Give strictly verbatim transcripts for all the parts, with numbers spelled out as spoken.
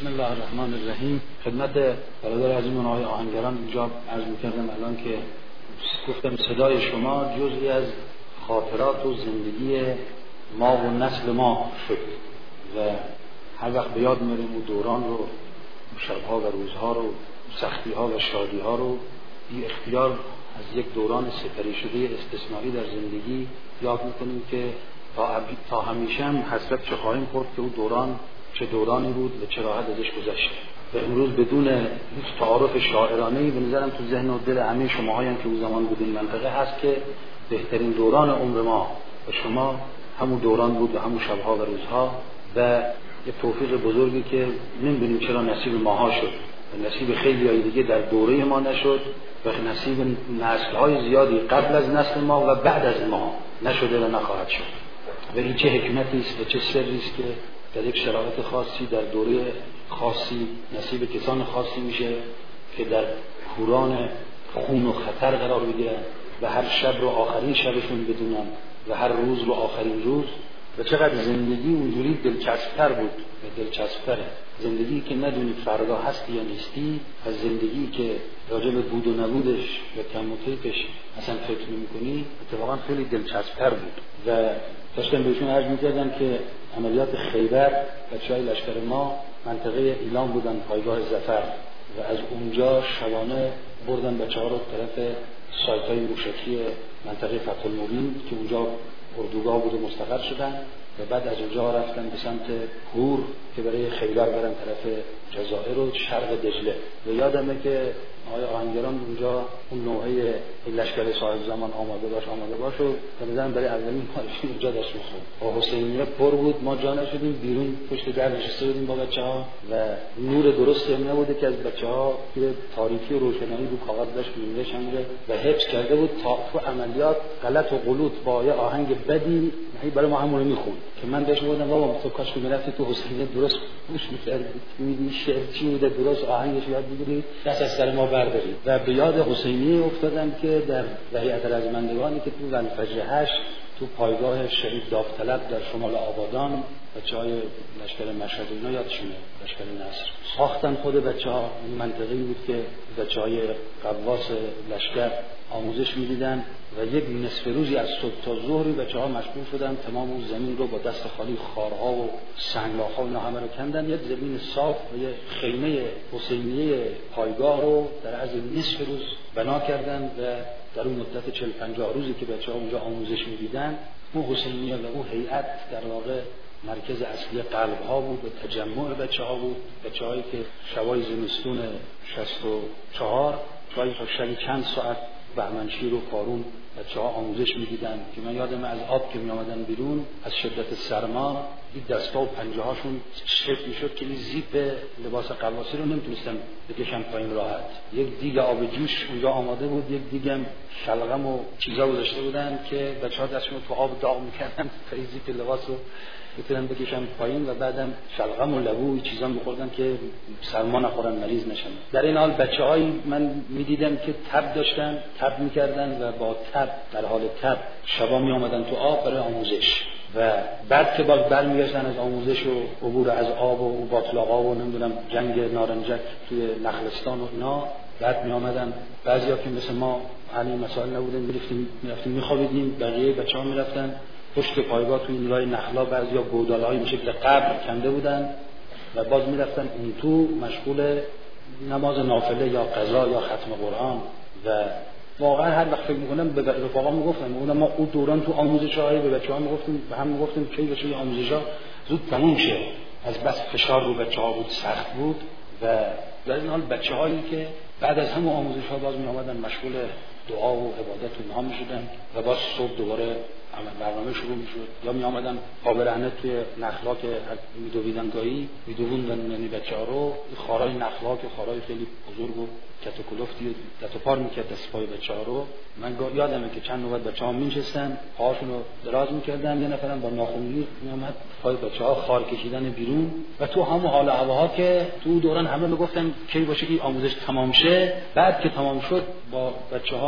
بسم الله الرحمن الرحیم. خدمت برادر عزیزمون آقای آهنگران اینجا عرض می‌کردم الان که گفتم صدای شما جزئی از خاطرات و زندگی ما و نسل ما شد و هر وقت به یاد میاریم اون دوران رو، شب‌ها و روزها رو، سختی‌ها و شادی‌ها رو بی اختیار از یک دوران سپری شده استثنایی در زندگی یاد میکنیم که تا, تا همیشه هم حسرت چه خواهیم خورد که اون دوران چه دورانی بود و چه راحت ازش گذشته. و امروز بدون هیچ تعارف شاعرانه‌ای به نظرم تو ذهن و دل همه شماهایی هم که اون زمان بودین منطقه هست که بهترین دوران عمر ما و شما همون دوران بود و همون شب‌ها و روزها و یه توفیق بزرگی که نمی‌دونیم چرا نصیب ماها شد و نصیب خیلی های دیگه در دوره ما نشد و نصیب نسل‌های زیادی قبل از نسل ما و بعد از ما نشده و نخواهد شد. و این چه حکمتی است و چه سری است که در یک شرایط خاصی در دوره خاصی نصیب کسان خاصی میشه که در کوران خون و خطر قرار بگیرن و هر شب رو آخرین شبشون بدونن و هر روز رو آخرین روز. و چقدر زندگی اونجوری دلچسب‌تر بود و دلچسب‌تره. زندگی که ندونی فردا هستی یا نیستی از زندگی که راجع به بود و نبودش و کم و کیفش اصلا فکر نمی‌کنی اتفاقا خیلی دلچسب‌تر بود. و داشتم بهشون عرض می‌کردم که عملیات خیبر بچه‌های لشکر ما منطقه ایلام بودن، پایگاه ظفر، و از اونجا شبانه بردن بچه‌ها رو طرف سایت‌های روشکی منطقه فتح المبین که اونجا اردوگاه بود و مستقر شدن و بعد از اونجا رفتن به سمت هور که برای خیبر برن طرف جزائر و شرق دجله. و یادمه که آقای آهنگران اونجا اون نوعه لشکر صاحب زمان آماده باش آماده باش و مثلا برای اولین مارشی اونجا داشت می‌خوند. و حسینیه پر بود، ما جا نشدیم، بیرون پشت در نشسته بودیم با بچه‌ها و نور درست نبوده که از بچه‌ها که تاریکی و روشنایی رو کاغذ داشت می‌نوشت و حفظ کرده بود تا تو عملیات غلط و غلط با یه آهنگ بدی برای ما همون رو می‌خوند که من بهش گفتم بابا تو کاش که می‌رفتی تو حسینیه درست گوش می‌کردی، می‌دی شعر چی بوده درست آهنگش یاد بگیری دست از سر ما بردارید. و به یاد حسینیه افتادم که در هیئت رزمندگانی که تو ولفجر هشت تو پایگاه شهید داوطلب در شمال آبادان بچه‌های لشکر مشهد اینا یادشونه، لشکر نصر ساختن. خود بچه‌ها این منطقه‌ای بود که بچه‌های قواس لشکر آموزش می‌دیدن و یک نصف روزی از صبح تا ظهر بچه‌ها مشغول شدن تمام اون زمین رو با دست خالی خارها و سنگلاخ‌ها اینا همه رو کندن، یک زمین صاف و یک خیمه حسینیه پایگاه رو در عرض نصف روز بنا کردن و در اون مدت چهل پنجاه روزی که بچه‌ها اونجا آموزش می‌دیدن اون حسینیه و اون هیئت در واقع مرکز اصلی قلب‌ها بود و تجمع بچه‌ها بود. بچه‌هایی که شبای زمستون شصت و چهار جایی تا شب چند ساعت بهمنشیر و قارون بچه‌ها آموزش می‌دیدن که من یادم از آب که می‌آمدن بیرون از شدت سرما این دستا و پنجه‌هاشون شکل می‌شد که این زیپ لباس قواسی رو نمی‌تونستن بکشن پایین راحت. یک دیگ آب جوش اونجا آماده بود، یک دیگم شلغم و چیزا گذاشته بودن که بچه‌ها دستشون تو آب داغ می‌کردن تا زیپ لباس رو بتونن بکشن پایین و بعدم شلغم و لبو چیزا می‌خوردن که سرما نخورن مریض نشن. در این حال بچه‌هایی من می‌دیدم که تب داشتن، تب می‌کردن و با تب در حال تب شبا می‌آمدن تو آب برای آموزش و بعد که باز برمیگشتن از آموزش و عبور از آب و باطلاقا و نمیدونم جنگ نارنجک توی نخلستان و اینا بعد می‌آمدن. بعضیا که مثل ما علی مسائل نبودن می‌رفتیم می‌رفتیم می‌خوابیدیم، بقیه بچه‌ها می‌رفتن پشت پایگاه توی نیلای نخلا بعضیا گودال‌های به شکل قبر کنده بودن و باز می‌رفتن اون تو مشغول نماز نافله یا قضا یا ختم قرآن. و واقعا هر وقت فکر می‌کنم به رفقا میگفتم اون ما اون دوران تو آموزش‌های به بچه‌ها میگفتیم به هم میگفتیم کی بشه آموزش‌ها زود تموم شه، از بس فشار رو بچه‌ها بود سخت بود. و در این حال بچه‌هایی که بعد از همون آموزش‌ها باز می‌آمدن مشغول دعا و عبادت و اینها می‌شدن و باز صبح دوباره برنامه شروع می‌شد یا می‌آمدن پابرهنه توی نخلا که می‌دویدن گاهی می‌دووندن یعنی بچه‌ها رو خارای نخلا که خارای خیلی بزرگ و کت و کلفتی دست و پار می‌کرد دست پای بچه‌ها رو. من یادمه که چند نوبت بچه‌ها می‌نشستن پاهاشون رو دراز می‌کردن، یه نفرم با ناخن‌گیر می‌آمد پای بچه‌ها خار کشیدن بیرون و تو همون حال و هواها که تو دوران همه میگفتن کی باشه این آموزش تمام شه. بعد که تمام شد با بچه‌ها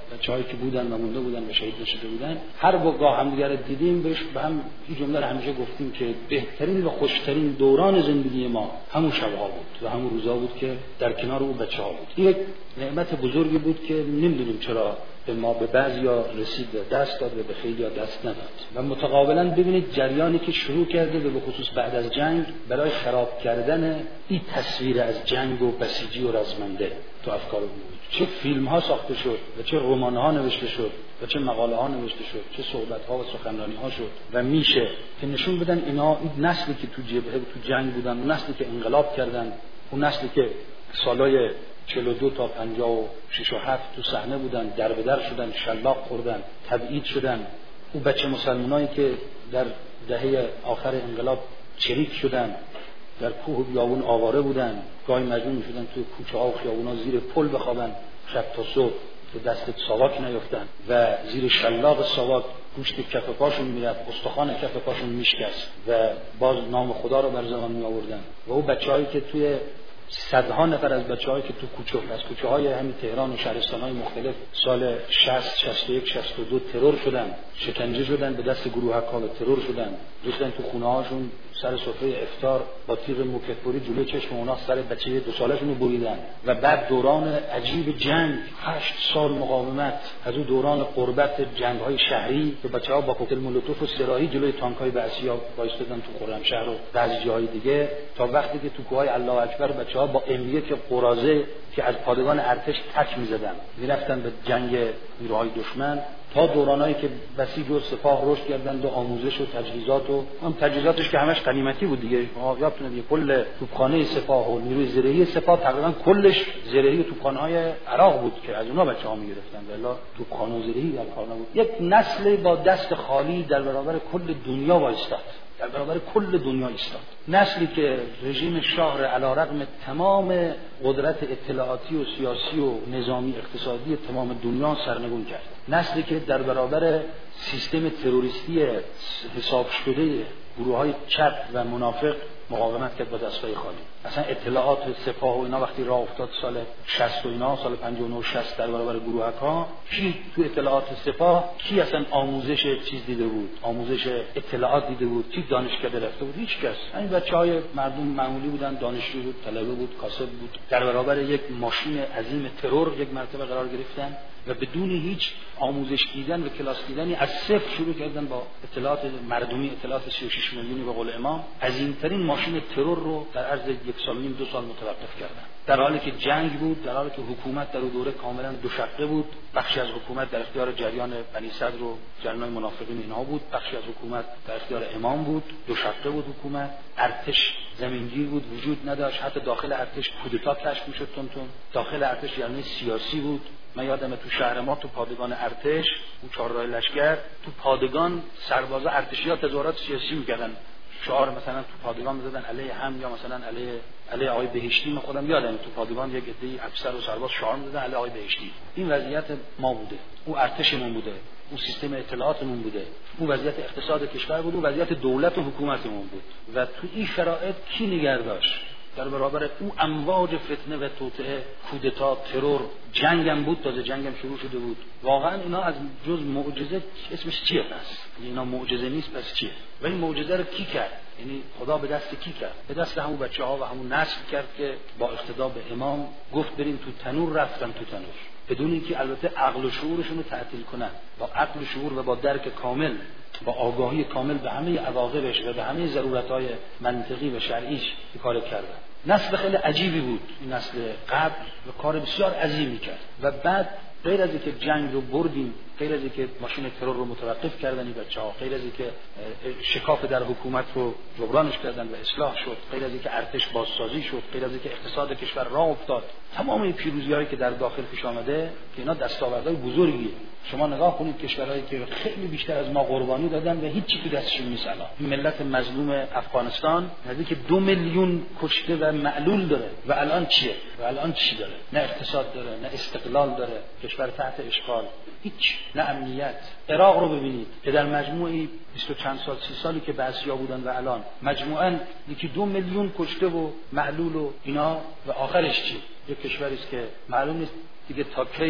بچه‌هایی که بودن و مونده بودن و شهید شده بودن، هر گاه همدیگه رو دیدیم بهش به هم این جمله رو همیشه گفتیم که بهترین و خوشترین دوران زندگی ما همون شب‌ها بود و همون روزا بود که در کنار اون بچه‌ها بود. این یک نعمت بزرگی بود که نمی‌دونیم چرا به ما به بعضیا رسید و دست داد و به خیلی‌ها دست نداد. و متقابلا ببینید جریانی که شروع کرده و به خصوص بعد از جنگ برای خراب کردن این تصویر از جنگ و بسیجی و رزمنده تو افکار بود. چه فیلم‌ها ساخته شد و چه رمان‌ها نوشته شد و چه مقاله‌ها نوشته شد، چه صحبت‌ها و سخنرانی‌ها شد و میشه که نشون بدن اینا این نسلی که تو جبهه تو جنگ بودن، اون نسلی که انقلاب کردن، اون نسلی که سالای چهل و دو تا پنجاه و شش و هفت تو صحنه بودن، در به در شدن، شلاق خوردن، تبعید شدن. اون بچه مسلمانایی که در دهه آخر انقلاب چریک شدن، در کوه و بیابون آواره بودن، گاهی مجبور می‌شدن توی کوچه‌ها و خیابون‌ها زیر پل بخوابن شب تا صبح که دست ساواک نیفتن و زیر شلاق ساواک گوشت کف پاشون میرفت، استخوان کف پاشون میشکست و باز نام خدا رو بر زبان می آوردن. و اون بچه‌هایی که توی صدها نفر از بچه‌هایی که تو کوچه از کوچه‌های همین تهران و شهرستان‌های مختلف سال شصت، شصت و یک، شصت و دو ترور شدن، شکنجه شدن، به دست گروهک‌ها ترور شدن، ریختن تو خونه‌هاشون، سر سفره افطار با تیغ موکت‌بری جلوی چشم اونها سر بچه دو سالشون رو بریدن. و بعد دوران عجیب جنگ، هشت سال مقاومت، از اون دوران قربت جنگ‌های شهری که بچه‌ها با کوکتل مولوتوف و سراحی جلوی تانک‌های بعثی‌ها وایسادن تو خرمشهر و بعضی جاهای دیگه، تا وقتی که تو کوههای الله اکبر بچه‌ها با ام یک قراضه که از پادگان ارتش تک می‌زدن می‌رفتن به جنگ نیروهای دشمن، تا دورانایی که بسیج و سپاه رشد کردند و آموزش و تجهیزات و هم تجهیزاتش که همش غنیمتی بود دیگه. یادتونه دیگه کل توپخانه سپاه و نیروی زرهی سپاه تقریبا کلش زرهی و توپخانه‌های عراق بود که از اونها بچه‌ها می‌گرفتن، والا توپخانه و زرهی در کار نبود. یک نسل با دست خالی در برابر کل دنیا وایستاد، در برابر کل دنیا ایستاد. نسلی که رژیم شاه را علیرغم تمام قدرت اطلاعاتی و سیاسی و نظامی اقتصادی تمام دنیا سرنگون کرد. نسلی که در برابر سیستم تروریستی حساب شده گروه‌های چپ و منافق مقاومت کرد با دستای خالی. اصلا اطلاعات سپاه و اینا وقتی راه افتاد سال شصت و اینا، سال پنجاه و نه و شصت در برابر گروه‌ها، کی تو اطلاعات سپاه کی اصلا آموزش چیز دیده بود، آموزش اطلاعات دیده بود، کی دانشکده رفته بود؟ هیچ کس. همین بچه‌های مردم معمولی بودن، دانشجو بود، طلبه بود، کاسب بود، در برابر یک ماشین عظیم ترور یک مرتبه قرار گرفتن و بدون هیچ آموزش دیدن و کلاس دیدنی از صفر شروع کردن با اطلاعات مردمی، اطلاعات سی و شش میلیونی به قول امام، عظیم‌ترین ماشین ترور رو در عرض یک سال و نیم دو سال متوقف کردن. در حالی که جنگ بود، در حالی که حکومت در اون دوره کاملا دو شقه بود، بخشی از حکومت در اختیار جریان بنی صدر و جریان منافقین اینها بود، بخشی از حکومت در اختیار امام بود، دو شقه بود حکومت، ارتش زمینگیر بود، وجود نداشت، حتی داخل ارتش کودتا کشف می‌شد تون داخل ارتش یعنی سیاسی بود. من یادمه تو شهر ما تو پادگان ارتش، اون چهارراه لشکر، تو پادگان سربازا ارتشی‌ها تظاهرات سیاسی می‌کردن، شعار مثلا تو پادگان می‌زدن علیه هم یا مثلا علیه علیه آقای بهشتی. من خودم یادمه تو پادگان یک عده افسر و سرباز شعار می‌زدن علیه آقای بهشتی. این وضعیت ما بوده، اون ارتشمون بوده، اون سیستم اطلاعاتمون بوده، اون وضعیت اقتصاد کشور بود، اون وضعیت دولت و حکومتمون بود. و تو این شرایط کی نگهداشت؟ در برابر او امواج فتنه و توطئه، کودتا، ترور، جنگم بود، تازه جنگم شروع شده بود. واقعا اینا از جز معجزه اسمش چیه پس؟ اینا معجزه نیست پس چیه؟ و این معجزه رو کی کرد؟ یعنی خدا به دست کی کرد؟ به دست همون بچه‌ها و همون نسل کرد که با اقتدا به امام گفت بریم تو تنور، رفتن تو تنور، بدون اینکه البته عقل و شعورشون رو تعطیل کنن. با عقل و شعور و با درک کامل، با آگاهی کامل به همه عواقبش و به همه ضرورت‌های منطقی و شرعیش کار کردن. نسل خیلی عجیبی بود این نسل قبل و کار بسیار عظیمی کرد. و بعد غیر از اینکه جنگ رو بردیم، غیر از اینکه ماشین ترور رو متوقف کردن این بچه‌ها، غیر از اینکه شکاف در حکومت رو جبرانش کردن و اصلاح شد، غیر از اینکه ارتش بازسازی شد، غیر از اینکه اقتصاد کشور راه افتاد، تمام این پیروزی‌هایی که در داخل پیش آمده که اینا دستاوردهای بزرگیه. شما نگاه کنید کشورهایی که خیلی بیشتر از ما قربانی دادن و هیچی تو دستشون نیست. الان این ملت مظلوم افغانستان نزدیک دو میلیون کشته و معلول داره و الان چیه؟ و الان چی داره؟ نه اقتصاد داره، نه استقلال داره، کشور تحت اشغال، هیچ، نه امنیت. عراق رو ببینید که در مجموعی بیست و چند سال سی سالی که بعثی‌ها بودن و الان مجموعاً یکی دو میلیون کشته و معلول و اینا، و آخرش چی؟ یک کشوری است که معلوم نیست دیگه تا کی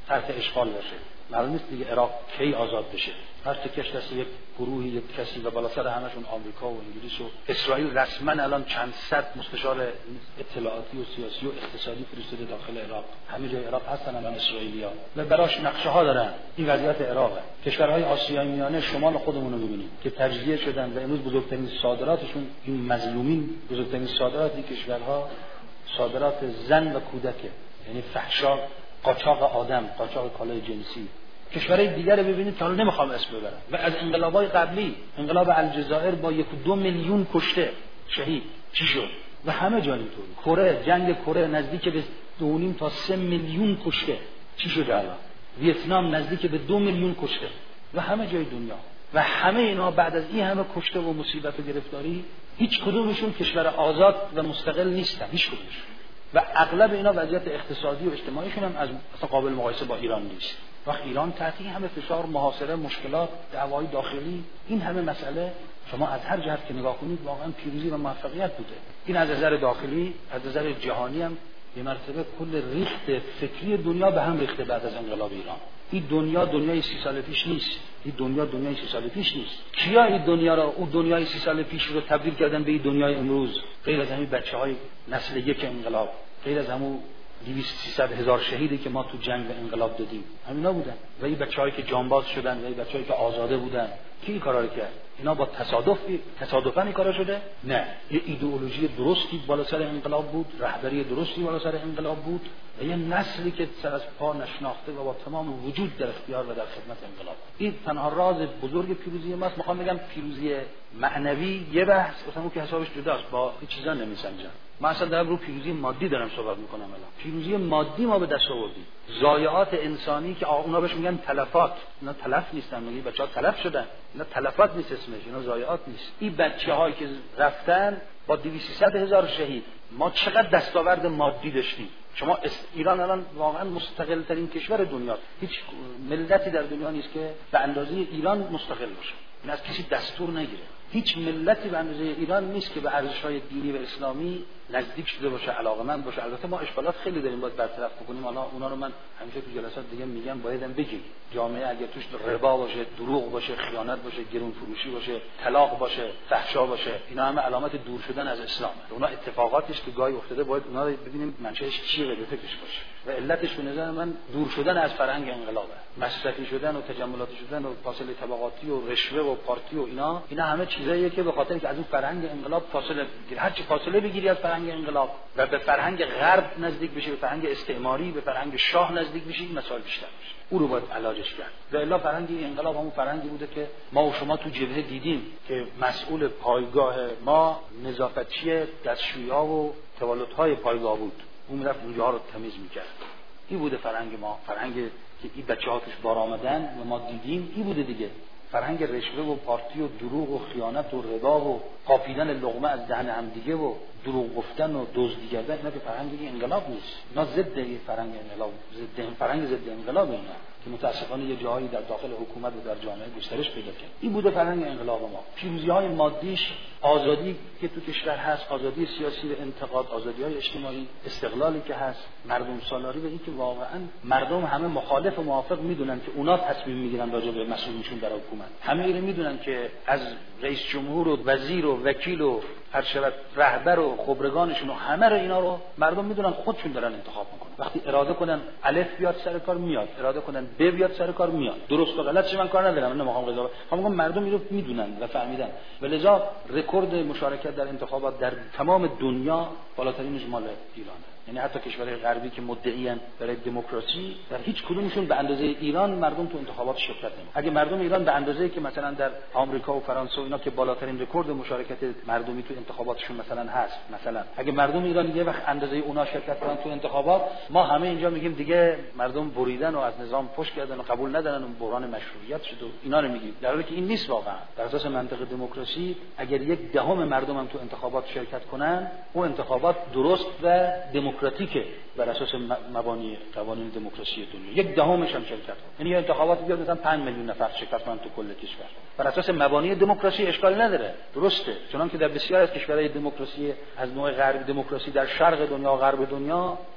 تحت اشغال باشه. معلوم نیست دیگه عراق کی آزاد بشه. هر تکش دست یک گروهی، یک کسی و بالا سر همشون آمریکا و انگلیس و اسرائیل رسما الان چند صد مستشار اطلاعاتی و سیاسی و اقتصادی فرستاده داخل عراق. همه جای عراق هستن الان اسرائیلیا و براش نقشه ها دارن. این وضعیت عراقه. کشورهای آسیای میانه شمال خودمون رو ببینید که تجزیه شدن و امروز بزرگترین صادراتشون، این مظلومین بزرگترین صادراتی کشورها صادرات زن و کودکه، یعنی فحشا، قاچاق آدم، قاچاق کالای جنسی. کشورهای دیگر رو ببینید که حالا نمیخوام اسم ببرم و از انقلاب‌های قبلی، انقلاب الجزایر با یک دو میلیون کشته شهید چی شد و همه جا اینطوری. کره، جنگ کره نزدیک به دو و نیم تا سه میلیون کشته چی شد الان. ویتنام نزدیک به دو میلیون کشته و همه جای دنیا و همه اینا بعد از این همه کشته و مصیبت و گرفتاری هیچ کدومشون کشور آزاد و مستقل نیستن، هیچ کدومشون. و اغلب اینا وضعیت اقتصادی و اجتماعیشون هم از اصلا قابل مقایسه با ایران نیست. وقت ایران تحت این همه فشار، محاصره، مشکلات، دعوای داخلی، این همه مسئله، شما از هر جهت که نگاه کنید واقعا پیروزی و موفقیت بوده. این از نظر داخلی، از نظر جهانی هم به مرتبه کل ریخت فکری دنیا به هم ریخته بعد از انقلاب ایران. این دنیا دنیای سی سال پیش نیست. این دنیا دنیای سی سال پیش نیست. کیا این دنیا رو، اون دنیای سی سال پیش رو تبدیل کردن به این دنیای امروز؟ غیر از همین بچه‌های نسل یک انقلاب، غیر از همون دویست سیصد هزار شهیدی که ما تو جنگ و انقلاب دادیم، همینا بودن. و این بچه‌هایی که جانباز شدن و این بچه‌هایی که آزاده بودن، کی این کارا رو کرد؟ اینا با تصادف تصادفاً این کارا شده؟ نه، یه ایدئولوژی درستی بالا سر انقلاب بود، رهبری درستی بالا سر انقلاب بود و یه نسلی که سر از پا نشناخته و با تمام وجود در اختیار و در خدمت انقلاب. این تنها راز بزرگ پیروزی ماست. میخوام بگم پیروزی معنوی یه بحث، مثلا اون که حسابش جداست، با این چیزا نمیسنجن. من اصلا دارم رو پیروزی مادی دارم صحبت میکنم. الان پیروزی مادی ما به دست آوردیم. ضایعات انسانی که اونا بهش میگن تلفات، اینا تلف نیستن، میگن بچه‌ها تلف شدن، اینا تلفات نیست اسمش، اینا ضایعات نیست. این بچه‌هایی که رفتن با دویست سیصد هزار شهید، ما چقدر دستاورد مادی داشتیم. شما ایران الان واقعا مستقل ترین کشور دنیاست. هیچ ملتی در دنیا نیست که به اندازه ایران مستقل باشه، این از کسی دستور نگیره. هیچ ملتی به اندازه ایران نیست که به ارزش‌های دینی و اسلامی نزدیک شده باشه، علاقه‌مند باشه. البته ما اشکالات خیلی داریم باید برطرف بکنیم. حالا اونا رو من همیشه تو جلسات دیگه میگم، بایدم بگیم جامعه اگه توش ربا باشه، دروغ باشه، خیانت باشه، گرون فروشی باشه، طلاق باشه، فحشا باشه، اینا همه علامت دور شدن از اسلامه. اونا اتفاقاتیش که گاهی افتاده باید اونا رو ببینیم منشأش چیه به فکرش باشه. و علتش به نظر من دور شدن از فرهنگ انقلابه. مصرفی شدن و تجملاتی شدن و فاصله طبقاتی و رشوه و پارتی و اینا، اینا همه چیزاییه که به خاطر که از اون فرهنگ انقلاب فاصله بگیری. هر چی فاصله بگیری از فرهنگ انقلاب و به فرهنگ غرب نزدیک بشی، به فرهنگ استعماری، به فرهنگ شاه نزدیک بشی، این مسائل بیشتر میشه. او رو باید علاجش کرد. و الا فرهنگ انقلاب همون فرهنگی بوده که ما و شما تو جبهه دیدیم که مسئول پایگاه ما نظافتچی دستشویی‌ها و توالت‌های پایگاه بود. اون میرفت اونجا رو تمیز میکرد. این بوده فرهنگ ما، فرهنگی که این بچه‌ها توش بار آمدن و ما دیدیم. این بوده دیگه فرهنگ رشوه و پارتی و دروغ و خیانت و ربا و قاپیدن لقمه از دهن همدیگه و دروغ گفتن و دزدی کردن، اینا که فرهنگ انقلاب نیست. اینا ضد فرهنگ انقلاب، ضد فرهنگ ضد انقلاب اینا که متاسفانه یه جایی در داخل حکومت و در جامعه گسترش پیدا کرد. این بوده فرهنگ انقلاب ما. پیروزی‌های مادیش آزادی که تو کشور هست، آزادی سیاسی و انتقاد، آزادی‌های اجتماعی، استقلالی که هست، مردم سالاری و این که واقعا مردم همه مخالف و موافق میدونن که اونا تصمیم میگیرن راجع به مسئولینشون در حکومت. همه اینو میدونن که از رئیس جمهور و وزیر و وکیل و هر شود رهبر و خبرگانشون و همه رو اینا رو مردم میدونن خودشون دارن انتخاب میکنن. وقتی اراده کنن الف بیاد سر کار میاد، اراده کنن ب بیاد سر کار میاد. درست و غلطش من کار ندارم، من نمیخوام قضاوت کنم. میگم مردم اینو میدونن و فهمیدن و لذا رکورد مشارکت در انتخابات در تمام دنیا بالاترینش مال ایرانه. یعنی حتی کشورهای غربی که مدعیان برای دموکراسی، در هیچ کدومشون به اندازه ایران مردم تو انتخابات شرکت نمی‌کنن. اگه مردم ایران به اندازه‌ای که مثلا در آمریکا و فرانسه و اینا که بالاترین رکورد مشارکت مردمی تو انتخاباتشون مثلا هست، مثلا اگه مردم ایران یه وقت اندازه اونا شرکت کنن تو انتخابات، ما همه اینجا میگیم دیگه مردم بریدن و از نظام پشت کردن و قبول ندارن و بحران مشروعیت شد و اینا رو میگیم، در حالی که این نیست واقعا. در اساس منطق دموکراسی اگر یک دهم مردم هم تو انتخابات شرکت کنن، اون انتخابات درست و دموکراتیکه بر اساس مبانی قوانین دموکراسی دنیا. یک دهمش هم شرکت کنه، یعنی انتخابات بیاد مثلا پنج میلیون نفر شرکت کنن تو کل کشور، بر اساس مبانی دموکراسی اشکال نداره، درسته. چون که در بسیار از کشورهای دموکراسی از نوع غرب، دموکراسی در شرق دنیا و غرب دنیا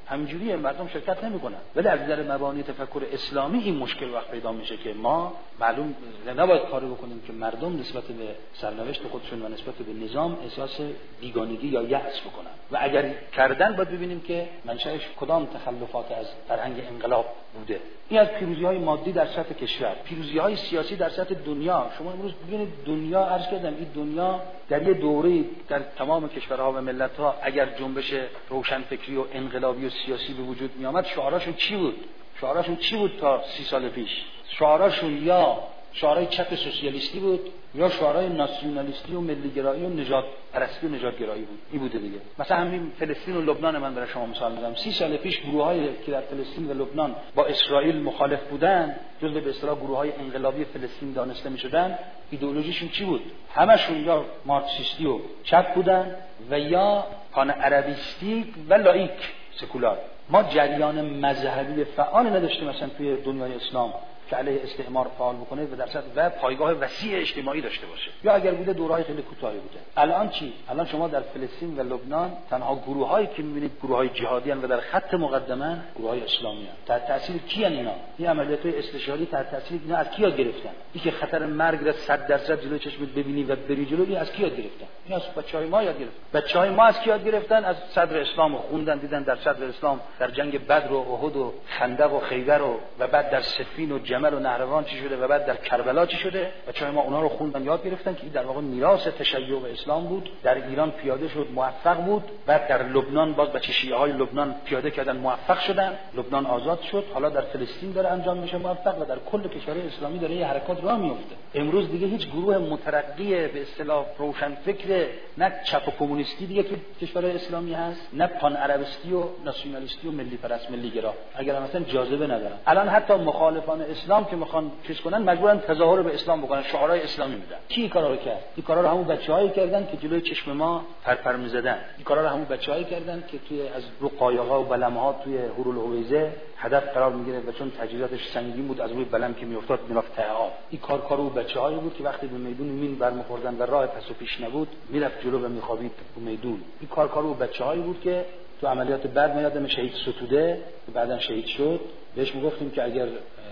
همینجوریه، مردم شرکت نمیکنن. ولی از نظر مبانی تفکر اسلامی این مشکل وقت پیدا میشه که ما معلوم نباید کاری بکنیم که مردم نسبت به سرنوشت خودشون و نسبت به نظام احساس بیگانگی یا یأس بکنن و اگر کردن باید ببینیم که منشأش کدام تخلفات از فرهنگ انقلاب بوده. این از پیروزی‌های مادی در سطح کشور، پیروزی‌های سیاسی در سطح دنیا. شما امروز ببینید دنیا، عرض کردم این دنیا در یه دوره در تمام کشورها و ملت‌ها اگر جنبش روشنفکری و انقلابی و سیاسی به وجود می آمد، شعاراشون چی بود؟ شعاراشون چی بود تا سی سال پیش؟ شعاراشون یا شعارهای چپ سوسیالیستی بود یا شعارهای ناسیونالیستی و ملیگرایی و نجات پرستی و نجات گرایی بود. این بوده دیگه. مثلا همین فلسطین و لبنان من برای شما مثال میزنم. سی سال پیش گروه‌هایی که در فلسطین و لبنان با اسرائیل مخالف بودن، جزو به اصطلاح گروه‌های انقلابی فلسطین دانسته می‌شدن، ایدئولوژیشون چی بود؟ همشون یا مارکسیستی و چپ بودن و یا پان عربیستی و لایک سکولار. ما جریان مذهبی فعال نداشتیم مثلا توی دنیای اسلام که علیه استعمار فعال بکنه و در سطح و پایگاه وسیع اجتماعی داشته باشه، یا اگر بوده دوره‌های خیلی کوتاهی بوده. الان چی؟ الان شما در فلسطین و لبنان تنها گروه‌هایی که می‌بینید گروه‌های جهادی ان و در خط مقدمه گروه‌های اسلامی ان. تحت تاثیر کی ان اینا؟ این عملیات‌های استشاری تحت تاثیر اینا از کی یاد گرفتن؟ این که خطر مرگ را صد درصد جلوی چشمت ببینی و بری جلو، این از کی یاد گرفتن؟ این از بچه‌های ما یاد گرفتن. بچه‌های ما از کی یاد گرفتن؟ از صدر اسلام خوندن، دیدن در صدر اسلام در جنگ بدر و احد و خندق و خیبر و و بعد در صفین و جمل و نهروان چی شده و بعد در کربلا چی شده. بچه‌های ما اونا رو خوندن، یاد گرفتن که این در واقع میراث تشیع و اسلام بود. در ایران پیاده شد، موفق بود. بعد در لبنان باز بچه شیعه‌های لبنان پیاده کردن، موفق شدن. لبنان آزاد شد. حالا در فلسطین داره انجام میشه موفق و در کل کشورهای اسلامی داره یه حرکات راه میفته. امروز دیگه هیچ گروه مترقی به اصطلاح روشنفکر نه چپ و کمونیستی دیگه تو کشورهای اسلامی هست، نه پان عربیستی و ناسیونالیستی و ملی پرست ملی گرا، اگر مثلا جاذبه ندارن. الان حتی مخالفان اسلام که میخوان چیز کنن مجبورن تظاهر به اسلام بکنن، شعارهای اسلامی میدن. کی این کارا رو کرد؟ این کارا رو همون بچه‌هایی کردن که جلوی چشم ما پرپر می‌زدن. این کارا رو همون بچه‌هایی کردن که توی از رو قایق‌ها و بلم‌ها توی هورالحویزه هدف قرار می‌گرفت و چون تجهیزاتش سنگین بود از روی بلم که میافتاد میرفت ته آب. این کار کارو بچه‌هایی بود که وقتی به میدون مین برمی‌خوردن و راه پس و پیش نبود میرفت جلو و میخوابید تو میدون. این کار کارو بچه‌هایی بود که تو عملیات بعد میادم شهید ستوده که بعداً شهید شد. بهش میگفتیم که اگر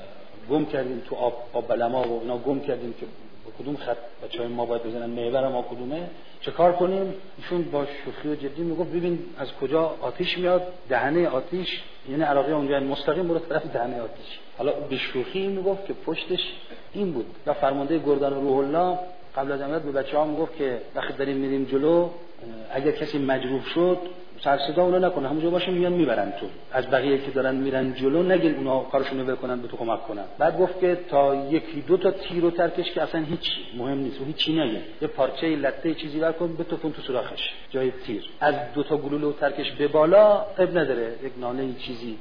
گم کردیم تو آب آب بلما و اینا گم کردیم که کدوم خط بچهای ما باید بزنن، محور ما کدومه، چه کار کنیم؟ ایشون با شوخی و جدی میگفت ببین از کجا آتش میاد، دهنه آتش، یعنی عراقی اونجا مستقیم برو طرف دهنه آتش. حالا به شوخی میگفت که پشتش این بود. یا فرمانده گردان روح الله قبل از عملیات به بچه‌ها میگفت که وقتی داریم میریم جلو اگر کسی مجروح شد سر صدا اونا نکنه، همونجا باشه میان میبرن تو. از بقیه که دارن میرن جلو نگین اونا کارشونو بکنن به تو کمک کنن. بعد گفت که تا یکی دو تا تیر و ترکش که اصلا هیچ مهم نیست و هیچی نگه، یه پارچه لته چیزی ور کن بتوفون تو سوراخش جای تیر. از دو تا گلوله و ترکش به بالا اب نداره، یک نانه چیزی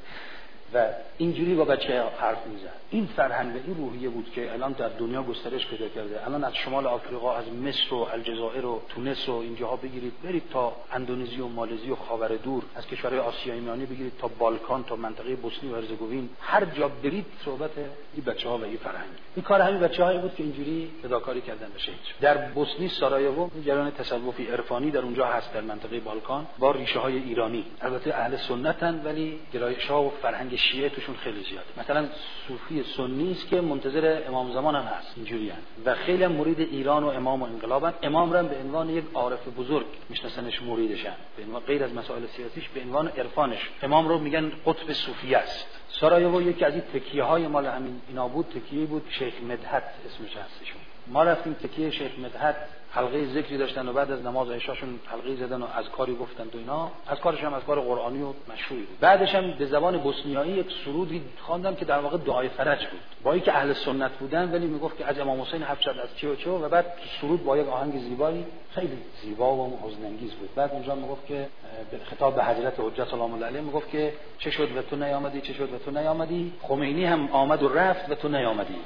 و اینجوری با بچه حرف میزد. این فرهنگ و این روحیه بود که الان در دنیا گسترش پیدا کرده. الان از شمال آفریقا، از مصر و الجزایر و تونس و اینجاها بگیرید برید تا اندونزی و مالزی و خاور دور، از کشورهای آسیای میانه بگیرید تا بالکان تا منطقه بوسنی و هرزگوین، هر جا برید صحبت این بچه‌ها و این فرهنگ. این کار همین بچه‌هایی بود که اینجوری فداکاری کردن بشه. در بوسنی سارایوو جریان تصوفی عرفانی در اونجا هست، در منطقه بالکان با ریشه‌های ایرانی. البته اهل سنتن ولی گرایش‌ها و فرهنگ شیعه توشون خیلی زیاده. مثلا صوفی سنی است که منتظر امام زمان هم هست، اینجوریه و خیلی مرید ایران و امام و انقلابن. امام را به عنوان یک عارف بزرگ میشناسنش، مریدشن، به عنوان غیر از مسائل سیاسیش به عنوان عرفانش. امام رو میگن قطب صوفی است. سارایوو یکی از این تکیه‌های مال همین اینا بود، تکیه بود شیخ مدحت اسمش هستشون. ما رفتیم تکیه شیخ مدحت، حلقه ذکری داشتن و بعد از نماز عشاشون حلقه زدن و از کاری گفتن و اینا. از کارش هم از کار قرآنی و مشهوری بود. بعدش هم به زبان بوسنیایی یک سرودی خواندن که در واقع دعای فرج بود. با اینکه اهل سنت بودن ولی میگفت که از امام حسین حفظ شد از چه و چه و بعد سرود با یک آهنگ زیبایی خیلی زیبا و حزن انگیز بود. بعد اونجا میگفت که به خطاب به حضرت حجت سلام الله علیه میگفت که چه شد و تو نیامدی، چه شد و تو نیامدی، خمینی هم آمد و رفت و تو نیامدی.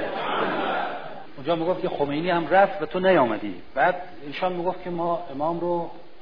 اونجا میگفت که خمینی هم رفت و تو نیامدی. بعد ایشان میگفت که ما امام رو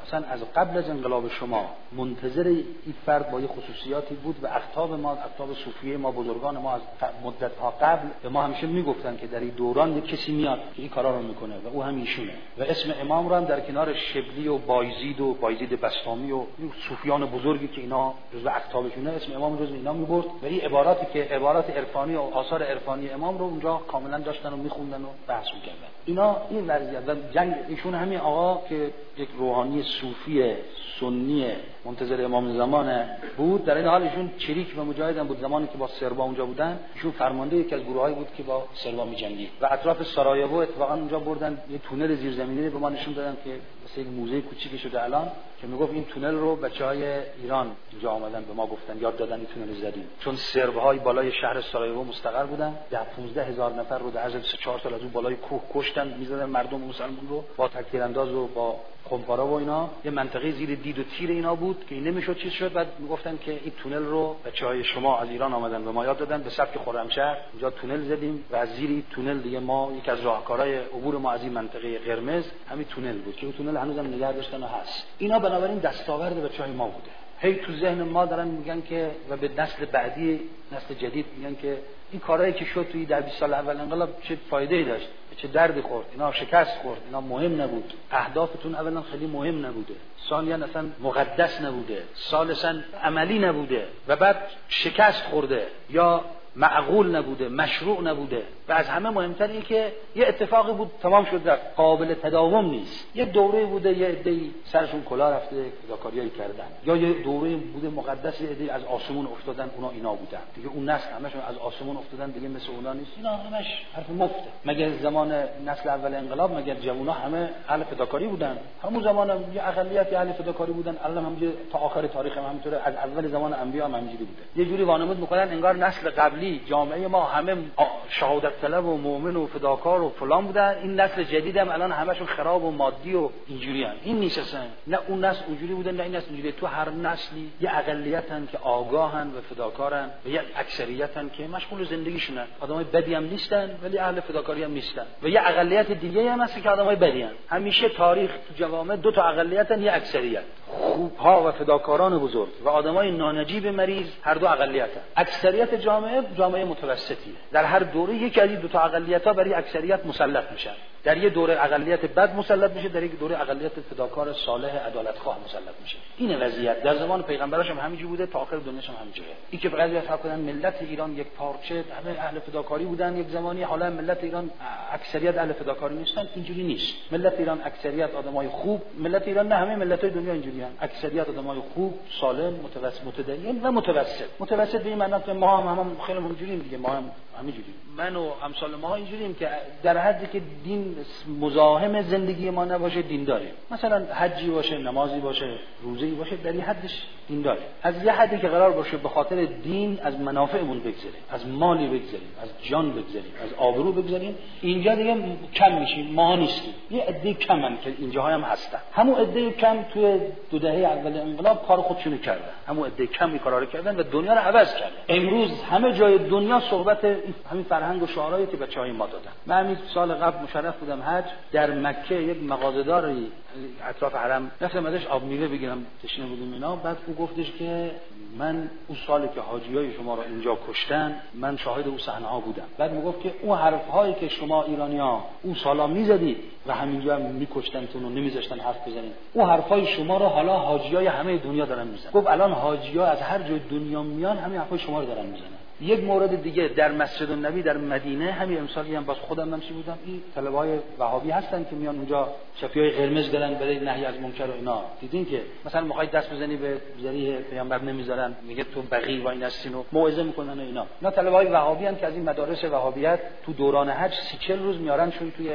اصلا از قبل از انقلاب شما منتظر این فرد با یه خصوصیاتی بود و اقطاب ما، اقطاب صوفیه ما، بزرگان ما از مدت‌ها قبل به ما همیشه میگفتن که در این دوران یک کسی میاد که این کارا رو میکنه و او هم ایشونه و اسم امام رو هم در کنار شبلی و بایزید و بایزید بسطامی و صوفیان بزرگی که اینا جزو اقطابشونه اسم امام جزو اینا میبرد و این عباراتی که عبارات عرفانی و آثار عرفانی امام رو اونجا کاملا داشتن و میخوندن و بحث میکردن. اینا این وضعیت و جنگ ایشون همین آقا که یک روحانی صوفی سنی منتظر امام زمان بود، در این حال ایشون چریک و مجاهد بود. زمانی که با سربا اونجا بودن ایشون فرمانده یکی از گروهایی بود که با سربا می‌جنگید و اطراف سارایوو اتفاقا اونجا بردن یه تونل زیرزمینی به ما نشون دادن که مثل یک موزه کوچیکی شده الان که میگفت این تونل رو بچهای ایران اینجا آمدن به ما گفتن یاد دادن این تونل زدیم، چون سرب‌های بالای شهر سارایوو مستقر بودن. ده پانزده هزار نفر رو در عرض سه چهار سال از اون بالای کوه کشتن، می‌زدن مردم مسلمان رو با تکتیرانداز و با خمپارا و اینا. یه منطقه زیر دید و تیر اینا بود که این نمیشد چیز شد. بعد میگفتن که این تونل رو بچهای شما از ایران آمدن به ما یاد دادن به سبک خرمشهر اینجا تونل زدیم و از زیر تونل دیگه ما یک از راهکارهای عبور ما از این منطقه قرمز همین تونل بود که اون تونل هنوزم نگه داشتن و هست. اینا بنابراین دستاورد بچهای ما بوده. هی تو ذهن ما دارن میگن که و به نسل بعدی، نسل جدید میگن که این کارهایی که شد توی در بیست سال اول انقلاب چه فایده‌ای داشت، چه دردی خورد، اینا شکست خورد، اینا مهم نبود، اهدافتون اولا خیلی مهم نبوده، ثانیاً اصلا مقدس نبوده، ثالثاً عملی نبوده و بعد شکست خورده یا معقول نبوده، مشروع نبوده و از همه مهمتر این که یه اتفاقی بود تمام شد رفت، قابل تداوم نیست. یه دوره بوده یه عده‌ای سرشون کلاه رفته فداکاریایی کردن، یا یه دوره بوده مقدس یه عده‌ای از آسمون افتادن اونا اینا بودن دیگه. اون نسل همشون از آسمون افتادن دیگه مثل اونا نیست. اینا همش حرف مفته. مگر زمان نسل اول انقلاب مگر جوونا همه اهل فداکاری بودن؟ همون زمان هم یه اقلیتی اهل فداکاری بودن. الان هم تا آخر تاریخ هم همینطوره، از اول زمان انبیا هم همینجوری بوده. یه جوری وانمود میکنن انگار نسل قبلی جامعه ما همه شهادت طلب و مؤمن و فداکار و فلان بودن، این نسل جدید هم الان همشون خراب و مادی و اینجوری ان. این نیستن. نه اون نسل اونجوری بودن نه این نسل اینجوری. تو هر نسلی یه اقلیتن که آگاهن و فداکارن و یه اکثریتن که مشغول زندگیشونن. آدمای بدی هم نیستن ولی اهل فداکاری هم نیستن و یه اقلیت دیگه هم هست که آدمای بدی ان. همیشه تاریخ تو جوامع دو تا اقلیتن، یه اکثریت خوبها و فداکاران بزرگ و آدمای نانجیب مریض، هر دو اقلیتن. اکثریت جامعه جامعه متوسطیه. در هر دوره یکی از این دو تا اقلیت‌ها برای اکثریت مسلط میشن. در یه دوره اقلیت بد مسلط میشه، در یک دوره اقلیت فداکار صالح عدالتخواه مسلط میشه. این وضعیت در زمان پیغمبرش هم همینجوری بوده، تا آخر دنیاش هم همینجوریه. این که بعضی فکر کنن ملت ایران یک پارچه همه اهل فداکاری بودن یک زمانی، حالا ملت ایران اکثریت اهل فداکاری نیستن. اینجوری نیست. ملت ایران اکثریت آدمای خوب، ملت ایران نه همه ملت‌های دنیا اینجوریه، اکثریت آدمای خوب، سالم، متوسط، متدین و متوسط. متوسط به این معنی که ما هم هم خیلی همینجوریم دیگه، ما هم همینجوری. من و امثال ما اینجوریم که در حدی که دین مزاحم زندگی ما نباشه دین داریم. مثلا حجی باشه، نمازی باشه، روزه‌ای باشه، در این حدش دین داریم. از یه حدی که قرار باشه به خاطر دین از منافعمون بگذریم، از مالی بگذریم، از جان بگذریم، از آبرو بگذریم، اینجا دیگه کم میشیم، ما نیستیم. یه عده کمن که اینجاها هم هستن. همون عده کم توی دو دهه اول انقلاب کار خودشونو کردن. همون عده کم این کارا رو کردن و دنیا رو عوض کردن. امروز همه جای دنیا صحبت همین فرهنگ و شعارهایی که بچهای ما دادن. من همین سال قبل مشرف بودم حج، در مکه یک مغازه‌داری اطراف حرم رفتم ازش آب میوه بگیرم، تشنه بودم اینا. بعد او گفتش که من اون سالی که حاجیای شما رو اینجا کشتن من شاهد اون صحنه‌ها بودم. بعد میگفت که اون حرف‌هایی که شما ایرانی‌ها اون سالا میزدید و همینجا هم میکشتنتون و نمیذاشتن حرف بزنید، اون حرفای شما رو حالا حاجیای همه دنیا دارن میزنن. گفت الان حاجی‌ها از هر جای دنیا میان همین حرفای شما رو دارن میزنن. یک مورد دیگه در مسجد النبی در مدینه، همین امسالی هم باز خودم نمشی بودم، این طلبه‌های وهابی هستن که میان اونجا شفیعای قرمز دارن برای نهی از منکر و اینا. دیدین که مثلا میخوای دست بزنی به ذریح پیامبر نمیذارن، میگه تو بغی وای نستین و موعظه میکنن و اینا. اینا طلبه‌های وهابی ان که از این مدارس وهابیت تو دوران حج سی چهل روز میارنشون توی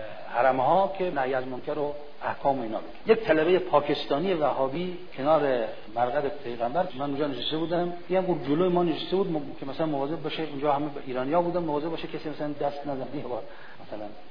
حرم‌ها که نهی از منکر و احکام اینا بود. یک طلبه پاکستانی وهابی کنار مرقد پیغمبر، من اونجا نشسته بودم، یه گروه جلوی ما نشسته بود م... که مثلا مواظب باشه، اونجا همه ایرانی‌ها بودن، مواظب باشه کسی مثلا دست نزنه، یه بار مثلا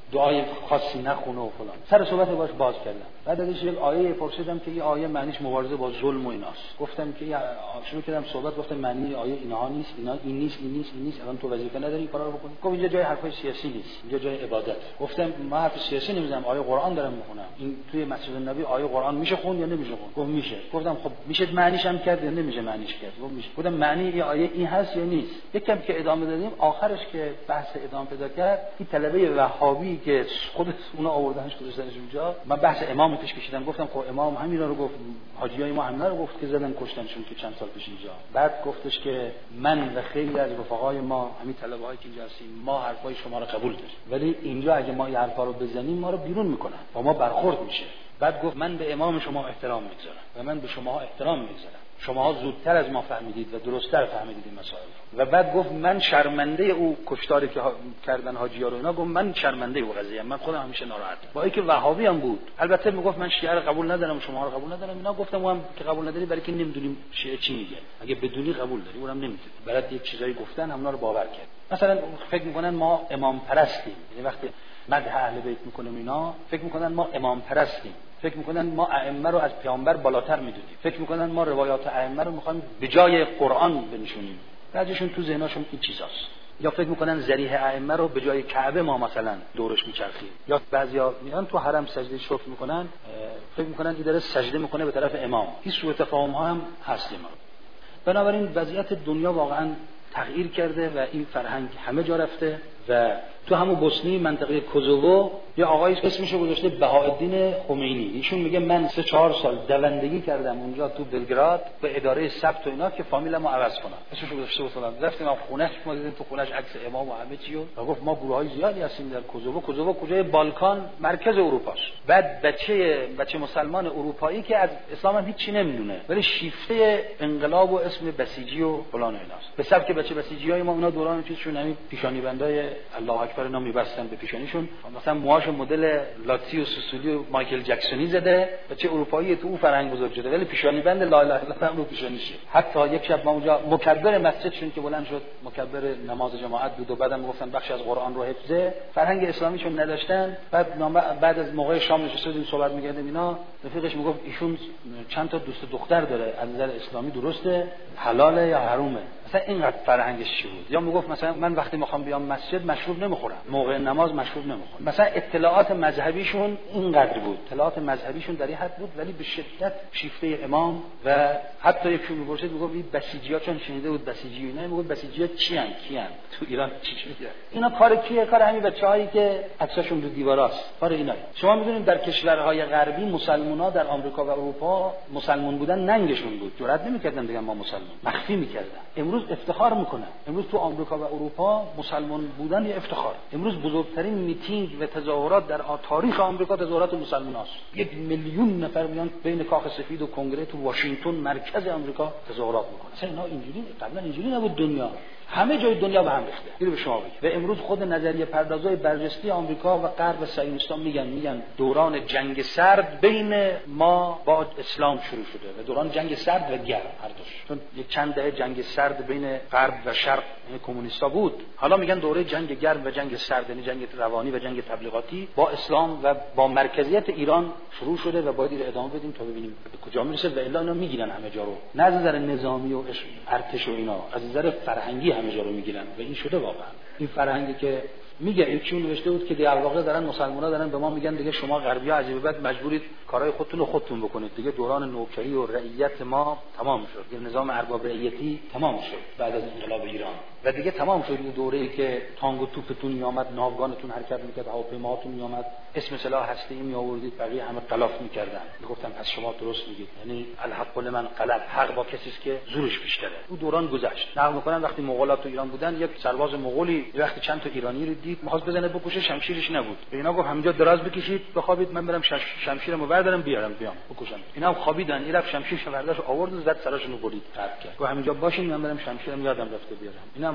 دعای خاصی نخونه و فلان. سر صحبت باش باز کردم. بعد ازش یک آیه پرسیدم که این آیه معنیش مبارزه با ظلم و ایناست. گفتم که شروع کردم صحبت، گفتم معنی آیه اینها نیست، اینا این نیست، این نیست، این نیست، الان تو وظیفه نداری این کارا رو بکنی. گفت اینجا جای حرفای سیاسی نیست، اینجا جای عبادت. گفتم ما حرف سیاسی نمیزنم، آیه قرآن دارم میخونم. این توی مسجد النبی آیه قرآن میشه خون یا نمیشه خون؟ گفت میشه. گفتم خب میشه معنیش هم کرد یا نمیشه معنیش کرد؟ گفت میشه. گفتم معنی این آیه این هست یا نیست؟ یکم که ادامه دادیم، آخرش که بحث ادامه پیدا کرد، این طلبه وهابی که خود اونا آوردنش گذاشتنش اونجا، من بحث امام پیش کشیدم. گفتم خب امام همینا رو گفت، حاجیای ما همینا رو گفت که زدن کشتنشون که چند سال پیش اینجا. بعد گفتش که من و خیلی از رفقای ما، همین طلبه‌هایی که اینجا هستیم، ما حرفای شما رو قبول داریم، ولی اینجا اگه ما این حرفا رو بزنیم ما رو بیرون میکنن، با ما برخورد میشه. بعد گفت من به امام شما احترام میگذارم و من به شما احترام میگذارم، شماها زودتر از ما فهمیدید و درست‌تر فهمیدید این مسائل. و بعد گفت من شرمنده او کشتاری که کردن حاجی‌ها رو اینا، گفت من شرمنده او قضیه، من خودم همیشه ناراحتم. با اینکه وهابی هم بود، البته میگفت من شیعه رو قبول ندارم، شما رو قبول ندارم. اینا گفتم ما هم که قبول نداری برای که نمیدونیم شیعه چی میگه، اگه بدونی قبول داری، اونم نمیدونی. برات یک چیزایی گفتن همنا رو باور کرد. مثلا فکر میکنن ما امام پرستیم، یعنی وقتی مدح اهل بیت میکنیم اینا فکر میکنن ما امام پرستیم، فکر میکنن ما ائمه رو از پیامبر بالاتر میدونیم، فکر میکنن ما روایات ائمه رو میخوایم به جای قرآن بنشونیم. بعضیشون تو ذهنشون این چیزاست. یا فکر میکنن ذریح ائمه رو به جای کعبه ما مثلا دورش میچرخیم. یا بعضیا میان تو حرم سجده شکر میکنن، فکر میکنن این داره سجده میکنه به طرف امام. این سوء تفاهم ها هم هست. ما بنابراین وضعیت دنیا واقعا تغییر کرده و این فرهنگ همه جا رفته. و تو همون بوسنی منطقه کوزوو یه آقایی اسمش رو گذاشته بهاءالدین خمینی، ایشون میگه من سه چهار سال دوندگی کردم اونجا تو بلگراد به اداره ثبت و اینا که فامیلمو عوض کنم. اسمش رو گذاشته بود. رفتیم خونه‌اش، ما دیدیم تو خونه‌اش عکس امام و همه چی و گفت ما گروهای زیادی هستیم در کوزوو. کوزوو کجای بالکان، مرکز اروپاست. بعد بچه بچه مسلمان اروپایی که از اسلام هم هیچ چی نمیدونه، ولی شیفته انقلاب و اسم بسیجی و فلان و ایناست. به سبب که بچه بسیجیای ما اونا دوران چیزشون همین پیشانی بندای الله اکبر اینا میبستن به پیشانیشون، مثلا موهاش مدل لاتی و سوسولی و مایکل جکسونی زده، بچه اروپایی تو اون فرهنگ بزرگ شده، ولی پیشانی بند لا اله الا الله رو پیشانیشه. حتی یک شب ما اونجا مکبر مسجدشون که بلند شد، مکبر نماز جماعت بود و بعدم میگفتن بخش از قرآن رو حفظه، فرهنگ اسلامیشون نداشتن. بعد بعد از موقع شام نشسته بودیم صحبت می‌کردیم اینا، رفیقش میگفت ایشون چند تا دوست دختر داره، از نظر اسلامی درسته، حلاله یا حرومه؟ مثلا اینقدر فرهنگش چی بود؟ یا میگفت مثلا من وقتی میخوام بیام مسجد مشروب نمیخورم، موقع نماز مشروب نمیخورم. مثلا اطلاعات مذهبیشون اینقدر بود، اطلاعات مذهبیشون در این حد بود، ولی به شدت شیفته امام. و حتی یکی میپرسید میگفت این بسیجی‌ها، چون شنیده بود بسیجی اینا، میگفت بسیجی‌ها چی ان کیان تو ایران چی شده؟ اینا کار کیه؟ کار همین بچه‌هایی که عکساشون رو دیواراست، کار اینا. شما میدونید در کشورهای غربی مسلمان‌ها در آمریکا و اروپا مسلمان بودن ننگشون بود، جرئت نمی‌کردن بگن ما مسلمان، مخفی می‌کردن. امروز افتخار میکنن. امروز تو آمریکا و اروپا مسلمان بودن یه افتخار. امروز بزرگترین میتینگ و تظاهرات در تاریخ آمریکا تظاهرات مسلمان‌هاست. یک میلیون نفر میان بین کاخ سفید و کنگره تو واشنگتن مرکز آمریکا تظاهرات میکنن. اصلا اینا اینجوری قبلا اینجوری نبود. دنیا همه جای دنیا به هم ریخته. اینو به شما بگم. و امروز خود نظریه پردازای برجسته آمریکا و غرب و صهیونیست‌ها میگن میگن دوران جنگ سرد بین ما با اسلام شروع شده و دوران جنگ سرد و گرم هر دوش. چون یک چند دهه جنگ سرد بین غرب و شرق یعنی کمونیستا بود. حالا میگن دوره جنگ گرم و جنگ سرد یعنی جنگ روانی و جنگ تبلیغاتی با اسلام و با مرکزیت ایران شروع شده و باید اینو ادامه بدیم تا ببینیم به کجا میرسه. و الا اینا میگیرن همه جا رو. نه از نظر نظامی و ارتش و اینا، از نظر فرهنگی همه جا رو میگیرن. و این شده واقعا. این فرهنگی که میگه یکیون نوشته بود که در واقع دارن مسلمان‌ها دارن به ما میگن دیگه شما غربی‌ها از این بعد مجبورید کارهای خودتون رو خودتون بکنید، دیگه دوران نوکری و رعیت ما تمام شد، دیگه نظام ارباب رعیتی تمام شد بعد از انقلاب ایران و دیگه تمام شد. این دوره‌ای که تانگ و توپتون میامد، ناوگانتون حرکت میکرد، هواپیماهاتون میامد، اسم سلاح هسته‌ای می آوردید، بقیه همه غلاف میکردن. میگفتن پس شما درست میگید، یعنی الحق لمن غلب، حق با کسی است که زورش بیشتره. اون دوران گذشت. نقل میکنن وقتی مغولات تو ایران بودن یک سرباز مغولی وقتی چند تا ایرانی رو دید می‌خواست بزنه بکشه، شمشیرش نبود. به اینا گفت همینجا دراز بکشید بخوابید، من برم شمشیرمو بردارم بیارم بیام بکشم. اینا خوابیدن، این رفت شمشیرش برداشت آورد و زد سرشون رو برید، قطع کرد. گفت همینجا باشین من برم شمشیرم یادم رفته بیارم. اینا هم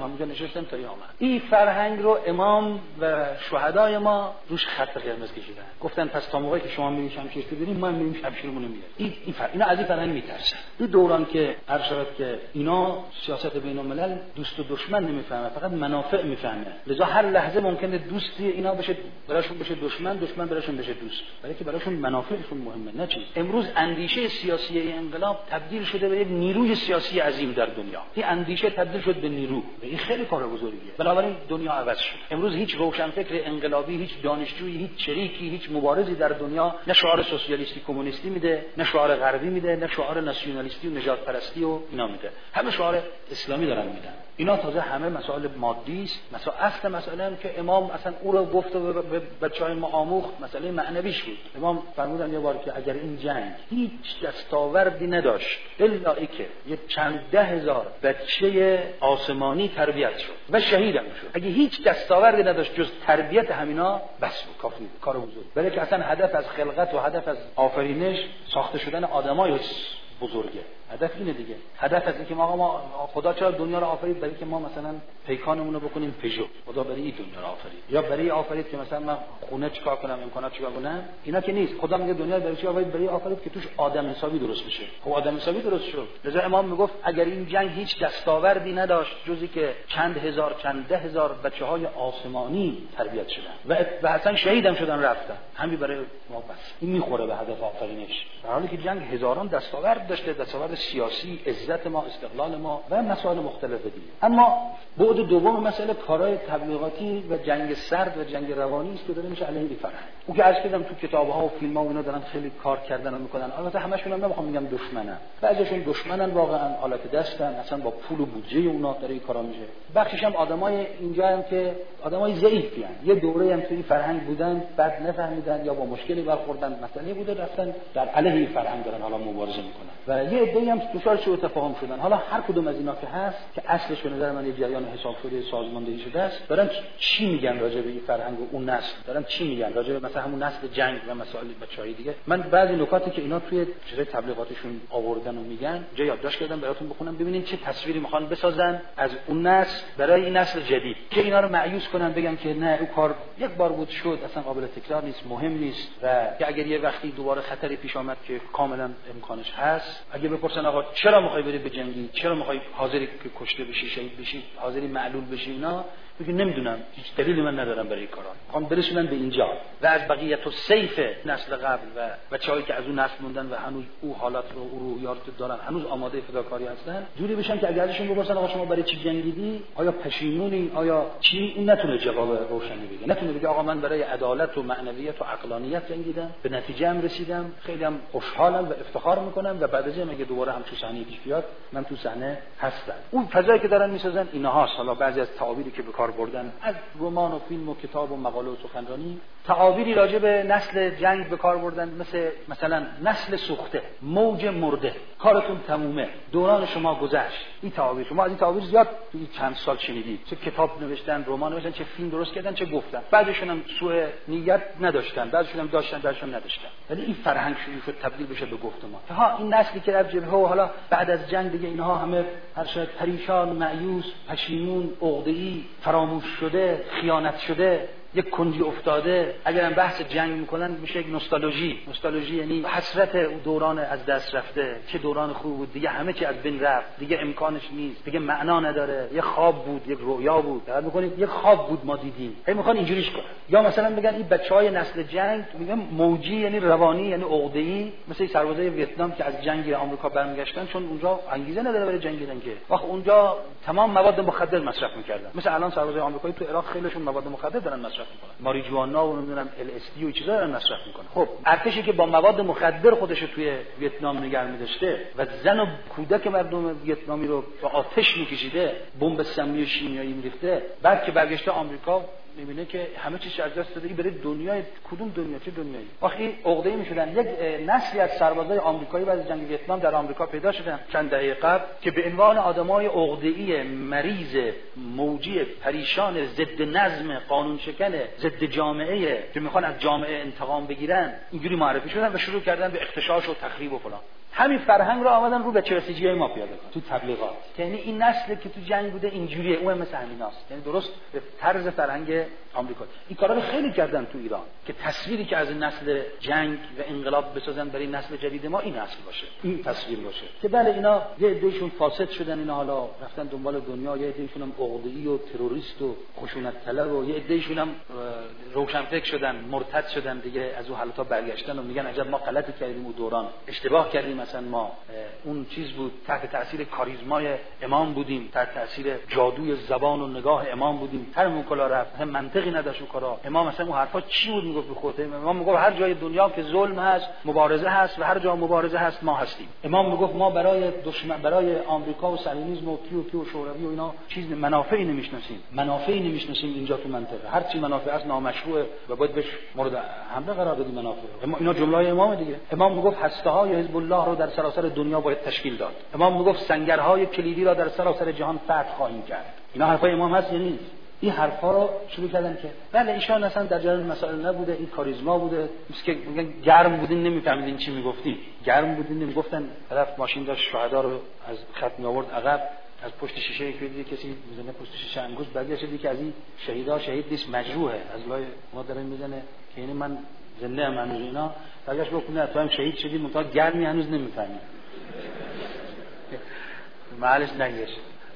همونجا نشستم تا آمد. این فرهنگ رو امام و شهدای ما روش خط قرمز کشیدن، گفتن پس تا موقعی که شما میرین شمشیر ببینید ما میریم شمشیرمون رو میاریم. این این فرق اینا از این فرهنگ میترسن. این دوران که عرض شد که اینا سیاست بین الملل دوست و دشمن نمیفهمه، فقط منافع میفهمه، لذا هر لحظه ممکنه دوستی اینا بشه براشون بشه دشمن، دشمن براشون بشه دوست، برای که براشون منافعشون مهمه نه چیز. امروز اندیشه سیاسی انقلاب تبدیل شده به یک نیروی سیاسی عظیم در دنیا. این اندیشه تبدیل شد به نیرو، این خیلی کار بزرگیه. بنابراین دنیا عوض شد. امروز هیچ روشنفکر انقلابی، هیچ دانشجویی، هیچ شریکی، هیچ مبارزی در دنیا نه شعار سوسیالیستی کمونیستی میده، نه شعار غربی میده، نه شعار ناسیونالیستی و نژاد پرستی و اینا میده. همه شعار اسلامی دارن میدن. اینا تازه همه مسائل مادی است. مثلا اصل مسئله هم که امام اصلا او رو گفت و به بچهای ما آموخت، مسئله معنویش بود. امام فرمودن یه بار که اگر این جنگ هیچ دستاوردی نداشت الا اینکه یه چند ده هزار بچه آسمانی تربیت شد و شهید هم شد، اگه هیچ دستاوردی نداشت جز تربیت همینا بس بود، کافی بود، کار بزرگ. برای که اصلا هدف از خلقت و هدف از آفرینش ساخته شدن آدمای بزرگه. هدف اینه دیگه. هدف از اینکه ما ما خدا چرا دنیا رو آفرید؟ برای که ما مثلا پیکانمون رو بکنیم پژو. خدا برای این دنیا رو آفرید. یا برای آفرید که مثلا من خونه چیکار کنم، امکانات چیکار کنم؟ اینا که نیست. خدا میگه دنیا برای چی آفرید؟ برای آفرید که توش آدم حسابی درست بشه. خب آدم حسابی درست شد. لذا امام میگفت اگر این جنگ هیچ دستاوردی نداشت جزی که چند هزار چند ده هزار بچه‌های آسمانی تربیت شدن و و اصلا شهیدم شدن رفتن، همین برای ما بس. این میخوره به هدف آفرینش. در حالی که جنگ هزاران دستاورد داشته، دستاورد سیاسی، عزت ما، استقلال ما و مسائل مختلف دیگه. اما بعد دوم مسئله کارهای تبلیغاتی و جنگ سرد و جنگ روانی است که داره میشه علیه این فرهنگ. اون که عرض کردم تو کتاب‌ها و فیلم‌ها و اینا دارن خیلی کار کردن و میکنن. البته همشون هم نمیخوام بگم دشمنن، بعضیشون دشمنن واقعا، آلت دستن، اصلا با پول و بودجه اونا داره این کارا میشه. بخشش هم آدمای اینجا هم که آدمای ضعیفی ان، یه دوره هم توی فرهنگ بودن، بعد نفهمیدن یا با مشکلی برخوردن، مسئله بوده، رفتن در علیه این فرهنگ دارن حالا مبارزه میکنن و یه عده‌ای هم دچار سوء تفاهم شدن. حالا هر کدوم از اینا که هست که اصلش به نظر من یه جریان حساب شده سازماندهی شده است، دارن چی میگن راجع به این فرهنگ و اون نسل، دارن چی میگن راجع به مثلا همون نسل جنگ و مسائل بچهای دیگه. من بعضی نکاتی که اینا توی چیزای تبلیغاتشون آوردن و میگن جا یادداشت کردم براتون بخونم ببینین چه تصویری میخوان بسازن از اون نسل برای این نسل جدید که اینا رو مایوس کنن، بگن که نه اون کار یک بار بود شد، اصلا قابل تکرار نیست، مهم نیست و که اگر یه وقتی دوباره خطری پیش آمد که کاملا امکانش هست، اگه بپرسن آقا چرا میخوای بری به جنگی، چرا میخوای حاضری که کشته بشی، شهید بشی، حاضری معلول بشی، اینا میگه نمیدونم، هیچ دلیلی من ندارم برای این کارا. میخوام برسونن به اینجا و از بقیت و سیف نسل قبل و بچه‌هایی که از اون نسل موندن و هنوز او حالات رو او روحیات دارن، هنوز آماده فداکاری هستن، جوری بشن که اگر ازشون بپرسن آقا شما برای چی جنگیدی، آیا پشیمونی، آیا چی، این نتونه جواب روشنی بده، نتونه بگه آقا من برای عدالت و معنویت و عقلانیت جنگیدم، به نتیجه ام رسیدم، خیلی هم خوشحالم و افتخار میکنم و بعد از این اگه دوباره هم تو صحنه پیش بیاد من تو صحنه هستم. اون فضایی که دارن میسازن اینهاست. حالا بعضی از تعابیری که به کار بردن از رمان و فیلم و کتاب و مقاله و سخنرانی، تعابیری راجع به نسل جنگ به کار بردن، مثل مثلا نسل سوخته، موج مرده، کارتون تمومه، دوران شما گذشت. این تعابیر شما از این تعابیر زیاد تو این چند سال شنیدید، چه کتاب نوشتن، رمان نوشتن، چه فیلم درست کردن، چه گفتن. بعضیشون هم سوء نیت نداشتن، بعضیشون هم داشتن، بعضیشون نداشتن. ولی این فرهنگ شروع شد تبدیل بشه به گفتمان. ها این نسلی که رفت جبهه و حالا بعد از جنگ دیگه اینها همه هر شب پریشان، مایوس، پشیمون، عقده‌ای، فراموش شده، خیانت شده، یک کنجی افتاده. اگرم بحث جنگ میکنن میشه یک نوستالژی. نوستالژی یعنی حسرت دوران از دست رفته، چه دوران خوب بود، دیگه همه چی از بین رفت، دیگه امکانش نیست، دیگه معنا نداره، یه خواب بود، یک رویا بود. بعد میکنید یک خواب بود ما دیدیم. هی میخوان اینجوریش کنن. یا مثلا بگن این بچهای نسل جنگ، میگن موجی یعنی روانی، یعنی عقده‌ای، مثل سربازای ویتنام که از جنگ آمریکا برمیگشتن، چون اونجا انگیزه نداره برای جنگیدن که وقت اونجا تمام مواد مخدر مصرف میکردن. مثل الان سربازای آمریکایی تو عراق خیلیشون مواد مخدر دارن مصرف میکنن، ماریجوانا و نمیدونم ال اس دی و چیزا دارن مصرف میکنن. خب ارتشی که با مواد مخدر خودش رو توی ویتنام نگه می‌داشته و زن و کودک مردم ویتنامی رو با آتش می‌کشیده، بمب سمی و شیمیایی می‌ریخته، بعد که برگشته آمریکا می‌بینه که همه چیز از دست داده، برای دنیای کدوم دنیا، چه دنیایی؟ وقتی عقده‌ای می‌شدن. یک نسلی از سربازای آمریکایی بعد از جنگ ویتنام در آمریکا پیدا شدن چند دهه قبل که به عنوان آدمای عقده‌ای، مریض، موجی، پریشان، ضد نظم، قانون شکن، ضد جامعه که میخوان از جامعه انتقام بگیرن، اینجوری معرفی شدن و شروع کردن به اغتشاش و تخریب و فلان. همین فرهنگ رو آمدن رو به چرسیجیای ما پیاده کردن تو تبلیغات. یعنی این نسلی که تو جنگ بوده اینجوریه، اون مثل همیناست. یعنی درست به طرز فرهنگ آمریکا. این کارا رو خیلی کردن تو ایران که تصویری که از این نسل جنگ و انقلاب بسازن برای نسل جدید ما این اصل باشه، این تصویر باشه که بله اینا یه عدهشون فاسد شدن، اینا حالا رفتن دنبال دنیا، یه عدهشون هم عقده‌ای و تروریست و خشونت طلب و یه عدهشون هم روشنفکر شدن، مرتد شدن دیگه، از اون حالتا برگشتن و میگن عجب ما غلطی کردیم اون دوران، اشتباه کردیم، مثلا ما اون چیز بود تحت تاثیر کاریزمای امام بودیم، تحت تاثیر جادوی زبان و نگاه امام بودیم، ترمون کلا رفت، هم منطقی نداشت اون کارا. امام مثلا اون حرفا چی بود میگفت به خودت؟ امام میگفت هر جای دنیا که ظلم هست مبارزه هست و هر جا مبارزه هست ما هستیم. امام میگفت ما برای دشمن، برای آمریکا و صهیونیسم و کیو کیو و شوروی و اینا چیز منافعی نمیشناسیم، منافعی نمیشناسیم اینجا تو منطقه، هر چی منافع است نامشروعه و باید بهش مورد حمله قرار بدیم منافع. اینا جمله امام دیگه. امام میگفت هسته های حزب الله رو در سراسر دنیا باید تشکیل داد. امام میگفت سنگرهای کلیدی را در سراسر جهان فتح خواهیم کرد. اینا حرفای امام هست یا نیست؟ این حرفا رو شروع کردن که بله ایشان اصلا در جریان مسائل نبوده، این کاریزما بوده، مثل که میگن گرم بودین نمیفهمیدین چی میگفتین، گرم بودین نمیگفتن. طرف ماشین داشت شهدا رو از خط می آورد عقب، از پشت شیشه یک دیدی کسی میزنه پشت شیشه انگوش برگشت دیدی که از این شهیدا شهید نیست، مجروحه، از لای ما داره میزنه که یعنی من زنده ام هنوز. اینا برگشت گفت نه تو هم شهید شدی منتها گرمی هنوز نمیفهمی. معلش نگیش.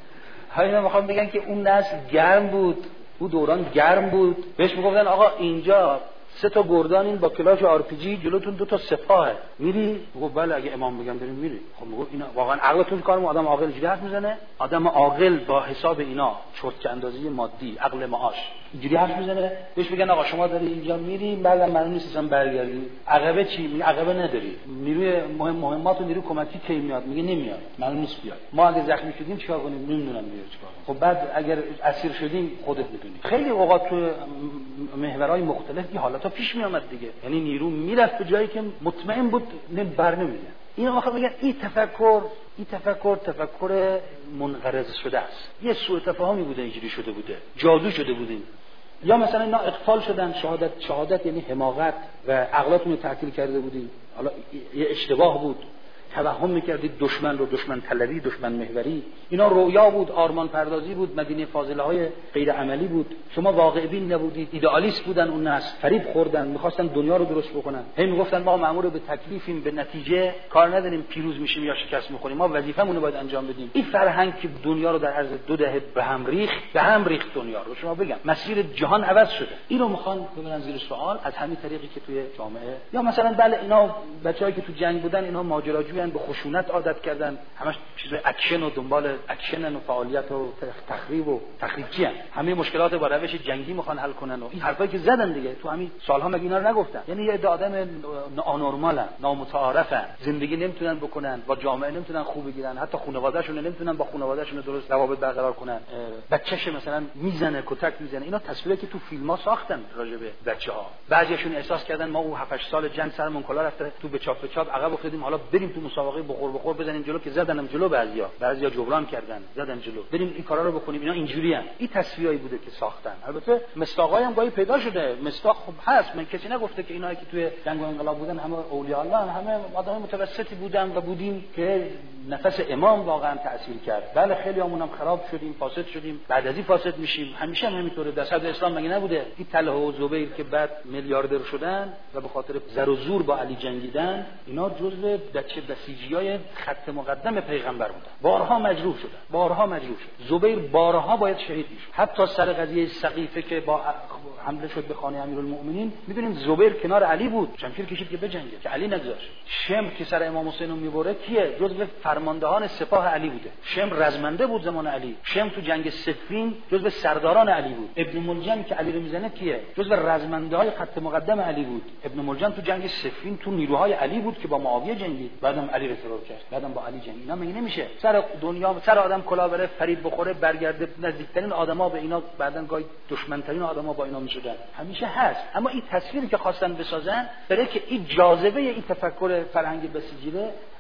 اینا میخوام بگن که اون نسل گرم بود، اون دوران گرم بود. بهش میگفتن آقا اینجا سه تا گردان این با کلاش آر پی جی جلوتون دو تا سپاهه، میری؟ میگه بله اگه امام بگم بریم میری. خب میگه اینا واقعا عقلتون کارم آدم عاقل اینجوری حرف میزنه؟ آدم عاقل با حساب اینا چرت اندازی مادی عقل معاش اینجوری حرف میزنه؟ بهش میگن آقا شما داری اینجا میری بعدم معلوم نیست اصلا برگردی. عقبه چی؟ میگه عقبه نداری. نیروی مهم مهمات و نیروی کمکی کی میاد؟ میگه نمیاد، معلوم نیست بیاد. ما اگه زخمی شدیم چیکار کنیم؟ نمیدونم میاد چیکار. خب بعد اگر اسیر شدیم خودت میدونی. خیلی اوقات تو محورهای مختلف این حالتا پیش می آمد دیگه. یعنی نیرو میرفت به جایی که مطمئن بود بر نمیگن. اینا واقعا میگن این تفکر این تفکر تفکر منقرض شده است. یه سوء تفاهمی بوده، اینجوری شده بوده، جادو شده بودین. یا مثلا اینا اغفال شدن، شهادت شهادت یعنی حماقت و عقلاتون رو تعطیل کرده بودین. حالا یه اشتباه بود، توهم میکردید دشمن رو دشمن طلبی، دشمن محوری. اینا رویا بود، آرمان پردازی بود، مدینه فاضله های غیر عملی بود. شما واقع بین نبودید، ایدئالیست بودن اون ناس، فریب خوردن، میخواستن دنیا رو درست بکنن. هی میگفتن ما مأمور به تکلیفیم، به نتیجه کار نداریم، پیروز میشیم یا شکست میخوریم، ما وظیفمون رو باید انجام بدیم. این فرهنگ که دنیا رو در عرض دو دهه به هم ریخت، به هم ریخت دنیا رو. شما بگم مسیر جهان عوض شده. اینو میخوان ببرن زیر سوال از همین طریقی که توی جامعه. یا مثلا بله اینا بچه‌هایی که تو جنگ بودن اینا ماجراجویان، به خشونت عادت کردن، همش چیز اکشن و دنبال اکشن و فعالیت و تخریب و تخریبچیان، همه مشکلات با روش جنگی میخوان حل کنن و این حرفایی که زدن دیگه تو همین سالها مگه اینا رو نگفتن؟ یعنی یه عده آدم نانورمالن، نامتعارفن، زندگی نمیتونن بکنن، با جامعه نمیتونن خوب بگیرن، حتی خانواده‌شون نمیتونن با خانواده‌شون درست روابط برقرار کنن. بچه‌ش مثلا میزنه، کتک میزنه. اینا تصویری که تو فیلم‌ها ساختن راجع به بچه‌ها. بعضیشون احساس کردن ما اون هفت هشت سال جنگ سرمون کلا رفته، تو به چاپ به چاپ عقب افتادیم، حالا بریم تو مسابقه بخور بخور بزنیم جلو، که زدنم جلو، بعضیا بعضیا جبران کردن زدن جلو، بریم این کارا رو بکنیم. اینا اینجوریان. این تصویرایی بوده که ساختن. البته مصداقای هم گاهی پیدا شده، مصداق خب هست، من کسی نگفته که اینایی که توی جنگ و انقلاب بودن همه اولیاء الله، همه آدمای متوسطی بودن و بودیم که نفس امام واقعا تاثیر کرد. بله خیلی همون هم خراب شدیم، فاسد شدیم، بعد از این فاسد میشیم، همیشه هم همینطوره. در صدر اسلام مگه نبوده این طلحه و زبیر که بعد میلیاردر شدن و به خاطر زر و زور با علی جنگیدن، اینا جزو دچه بسیجیای خط مقدم پیغمبر بودن، بارها مجروح شدن، بارها مجروح شد. زبیر بارها باید شهید میشد. حتی سر قضیه سقیفه که با حمله شد به خانه امیرالمومنین، میدونیم زبیر کنار علی بود، شمشیر کشید که بجنگه، که علی نگذاشت. شمر که سر امام حسین رو میبره کیه؟ جزو فرماندهان سپاه علی بوده. شمر رزمنده بود زمان علی. شمر تو جنگ صفین جزو سرداران علی بود. ابن ملجم که علی رو میزنه کیه؟ جزو رزمنده های خط مقدم علی بود. ابن ملجم تو جنگ صفین تو نیروهای علی بود که با معاویه جنگید، بعدم علی رو ترور کرد، بعدم با علی جنگید. اینا مگه نمیشه سر دنیا سر آدم کلا بره، فریب بخوره، برگرده؟ نزدیکترین آدما به اینا بعدن گاهی دشمنترین آدما با اینا میشدن. همیشه هست. اما این تصویری که خواستن بسازن برای که این جاذبه این تفکر فرهنگ بسیجیره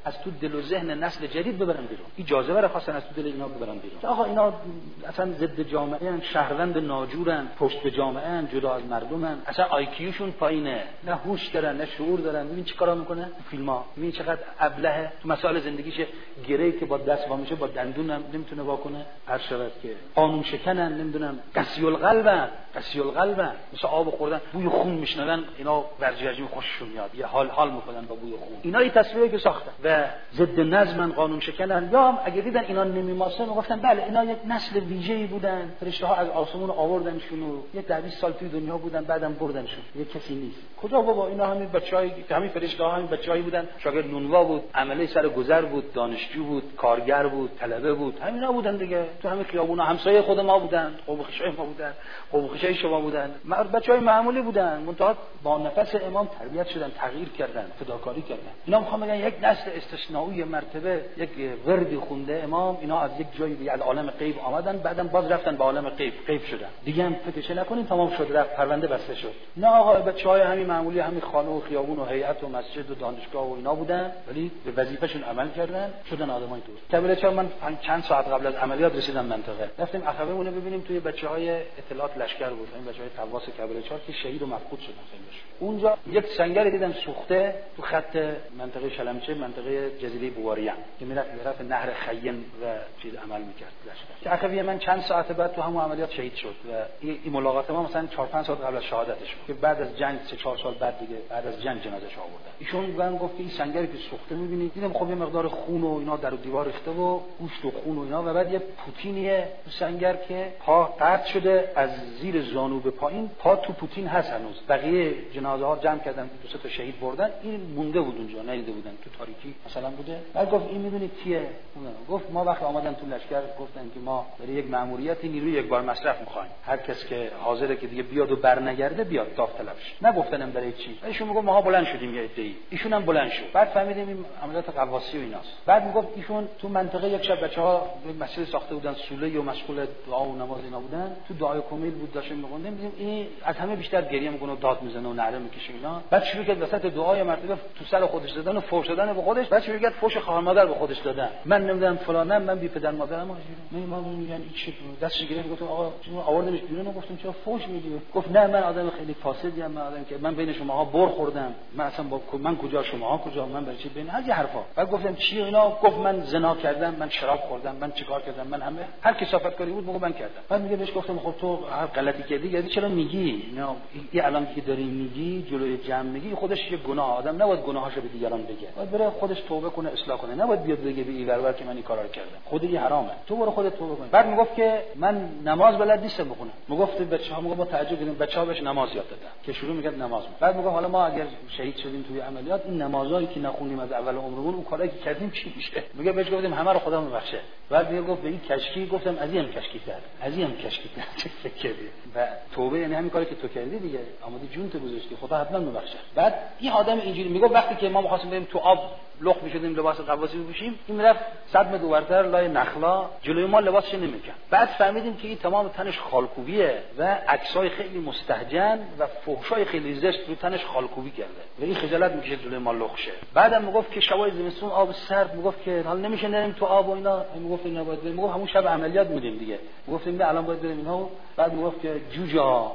از تو دل و ذهن نسل جدید ببرن بیرون. این جاذبه رو خواستن از تو دل اینا ببرن بیرون. آقا اینا اصلا ضد جامعه ان، شهروند ناجورن، پشت به جامعه ان، جدا از مردمن، اصلا آی کیو شون پایینه، نه هوش دارن نه شعور دارن. ببین چیکارا میکنه فیلم‌ها، ببین چقدر ابلهه تو مسائل زندگیشه. گرهی که با دست وا میشه با دندون هم نمیتونه وا کنه. هر شود که قانون شکنن، نمیدونم قسی القلبن، قسی القلبن، مثل آب خوردن بوی خون میشنون اینا ورجیجی خوششون میاد، یه حال حال میکنن با بوی خون. اینا این تصویری که ساختن و ضد نظمن، قانون شکنن. یا هم اگه دیدن اینا نمیماسه میگفتن بله اینا یک نسل ویژه‌ای بودن، فرشته ها از آسمون آوردنشون و یک ده بیست سال توی دنیا بودن بعدم بردنشون، یک کسی نیست. کجا بابا اینا همین بچهای همین فرشته ها همین بچه‌ای بودن، شاگرد نونوا بود، عمله سر گذر بود، دانشجو بود، کارگر بود، طلبه بود، همینا بودن دیگه. تو همین خیابونا همسایه خود ما بودن، قوم خوشای ما بودن، قوم خوشای شما بودن، بچهای معمولی بودن، منتها با نفس امام تربیت شدن، تغییر کردن، فداکاری کردن. اینا میخوام بگن یک نسل استثنایی مرتبه، یک وردی خونده امام، اینا از یک جایی دیگه عالم غیب آمدن، بعدم باز رفتن به عالم غیب، غیب شدن. دیگه هم فکرش نکنین تمام شد، رفت پرونده بسته شد. نه آقا بچهای همین معمولی، همین خانه و خیابون و هیئت و مسجد و دانشگاه و اینا بودن، ولی به وظیفه‌شون عمل کردن، شدن آدمای درست. کبیرچا من چند ساعت قبل از عملیات رسیدم منطقه، رفتیم اخویمون ببینیم. توی بچهای اطلاعات لشکر بود، این بچهای تواس کبیرچا که شهید و مفقود شدن خیلیش. اونجا یک سنگر دیدم سوخته تو خط منطقه شلمچه، منطقه جزیره بواریه که میرفت طرف نهر خیین و چیز عمل میکرد لشکر. که اخوی من چند ساعت بعد تو همون عملیات شهید شد و این ملاقات ما مثلا چهار پنج ساعت قبل از شهادتش بود که بعد از جنگ سه چهار سال بعد دیگه بعد از جنگ جنازه‌اش آوردن. ایشون من گفت که این سنگری که سوخته می‌بینید، دیدم خب یه مقدار خون و اینا در دیوار ریخته و گوشت و خون و اینا، و بعد یه پوتینیه تو سنگر که پا قطع شده از زیر زانو به پایین، پا تو پوتین هست هنوز. بقیه جنازه ها جمع کردن، دو سه تا شهید بردن، این مونده بود اونجا، ندیده بودن، تو تاریکی مثلا بوده. بعد گفت این میدونید کیه؟ گفت ما وقت آمدن تو لشکر گفتن که ما برای یک مأموریتی نیروی یک بار مصرف می‌خوایم، هر کس که حاضره که دیگه بیاد و برنگرده بیاد داوطلب شه. نگفتنم برای چی. ایشون میگه ما بلند شدیم یه عده‌ای، ایشون هم بلند شد. بعد فهمیدیم این عملیات قواسی و ایناست. بعد میگفت ایشون تو منطقه یک شب بچه‌ها یک مسجد ساخته بودن، سوله و مشغول دعا و نماز اینا بودن، تو دعای کمیل بود داشتیم می‌خوندیم، دیدیم این از همه بیشتر گریه میکنه و داد میزنه و نعره میکشه اینا. بعد شروع کرد وسط دعای مرتبه تو سر خودش دادن و فوش دادن به خودش. بعد شروع کرد فوش خواهر مادر به خودش دادن، من نمیدونم فلانم، من بی پدر مادرم. من ما میگن این چه دستش گرفت، گفتم آقا شما آوردمش بیرون، گفتم چرا فوش میدی؟ گفت نه من آدم خیلی فاسدی ام، من آدم که من بین شماها بر خوردم، من اصلا با من کجا شماها کجا، من برای چی بین از این حرفا. بعد گفتم چی اینا؟ گفت من زنا کردم، من شراب خوردم، من چیکار کردم، من همه هر کثافت کاری بود میگم من کردم. بعد میگه بهش گفتم خب تو هر غلطی کردی یعنی چرا میگی؟ نه این الان که داری میگی جلوی جمع میگی، خودش یه گناه، آدم نباید گناهاشو به دیگران بگه، باید بره خودش توبه کنه، اصلاح کنه، نباید بیاد بگه به این ورور که من این کارا رو کردم، خود این حرامه، تو برو خودت توبه کن. بعد میگفت که من نماز بلد نیستم بخونم. میگفت بچه‌ها، میگه با تعجب دیدم بچه‌ها بهش نماز یاد دادن که شروع میکرد نماز می‌خوند. بعد میگفت حالا ما اگر شهید شدیم توی عملیات، این نمازایی که نخونیم از اول عمرمون، اون کارایی که کردیم چی میشه؟ میگه بهش گفتیم همه رو خدا میبخشه. بعد میگه گفت به این کشکی، گفتم از این کشکی کرد، از این کشکی کرد، چه فکر کردی؟ و توبه یعنی همین کاری که تو کردی دیگه، آمدی جون تو گذاشتی، خدا حتما میبخشه. بعد این آدم اینجوری میگه وقتی که ما می‌خواستیم بریم تو آب لخت می‌شدیم لباس قواسی بپوشیم، این میرفت صد متر دورتر لای نخلا جلوی ما لباسش نمی‌کرد. بعد فهمیدیم که این تمام تنش خالکوبیه و عکسای خیلی مستهجن و فحشای خیلی زشت رو تنش خالکوبی کرده و این خجالت می‌کشه جلوی ما لخت شه. بعدم میگفت که شبای زمستون آب سرد، میگفت که حالا نمیشه نریم تو آب و اینا، میگفت اینا باید بریم. میگفت همون شب عملیات بودیم دیگه، میگفتیم الان باید بریم اینا. بعد میگفت که جوجا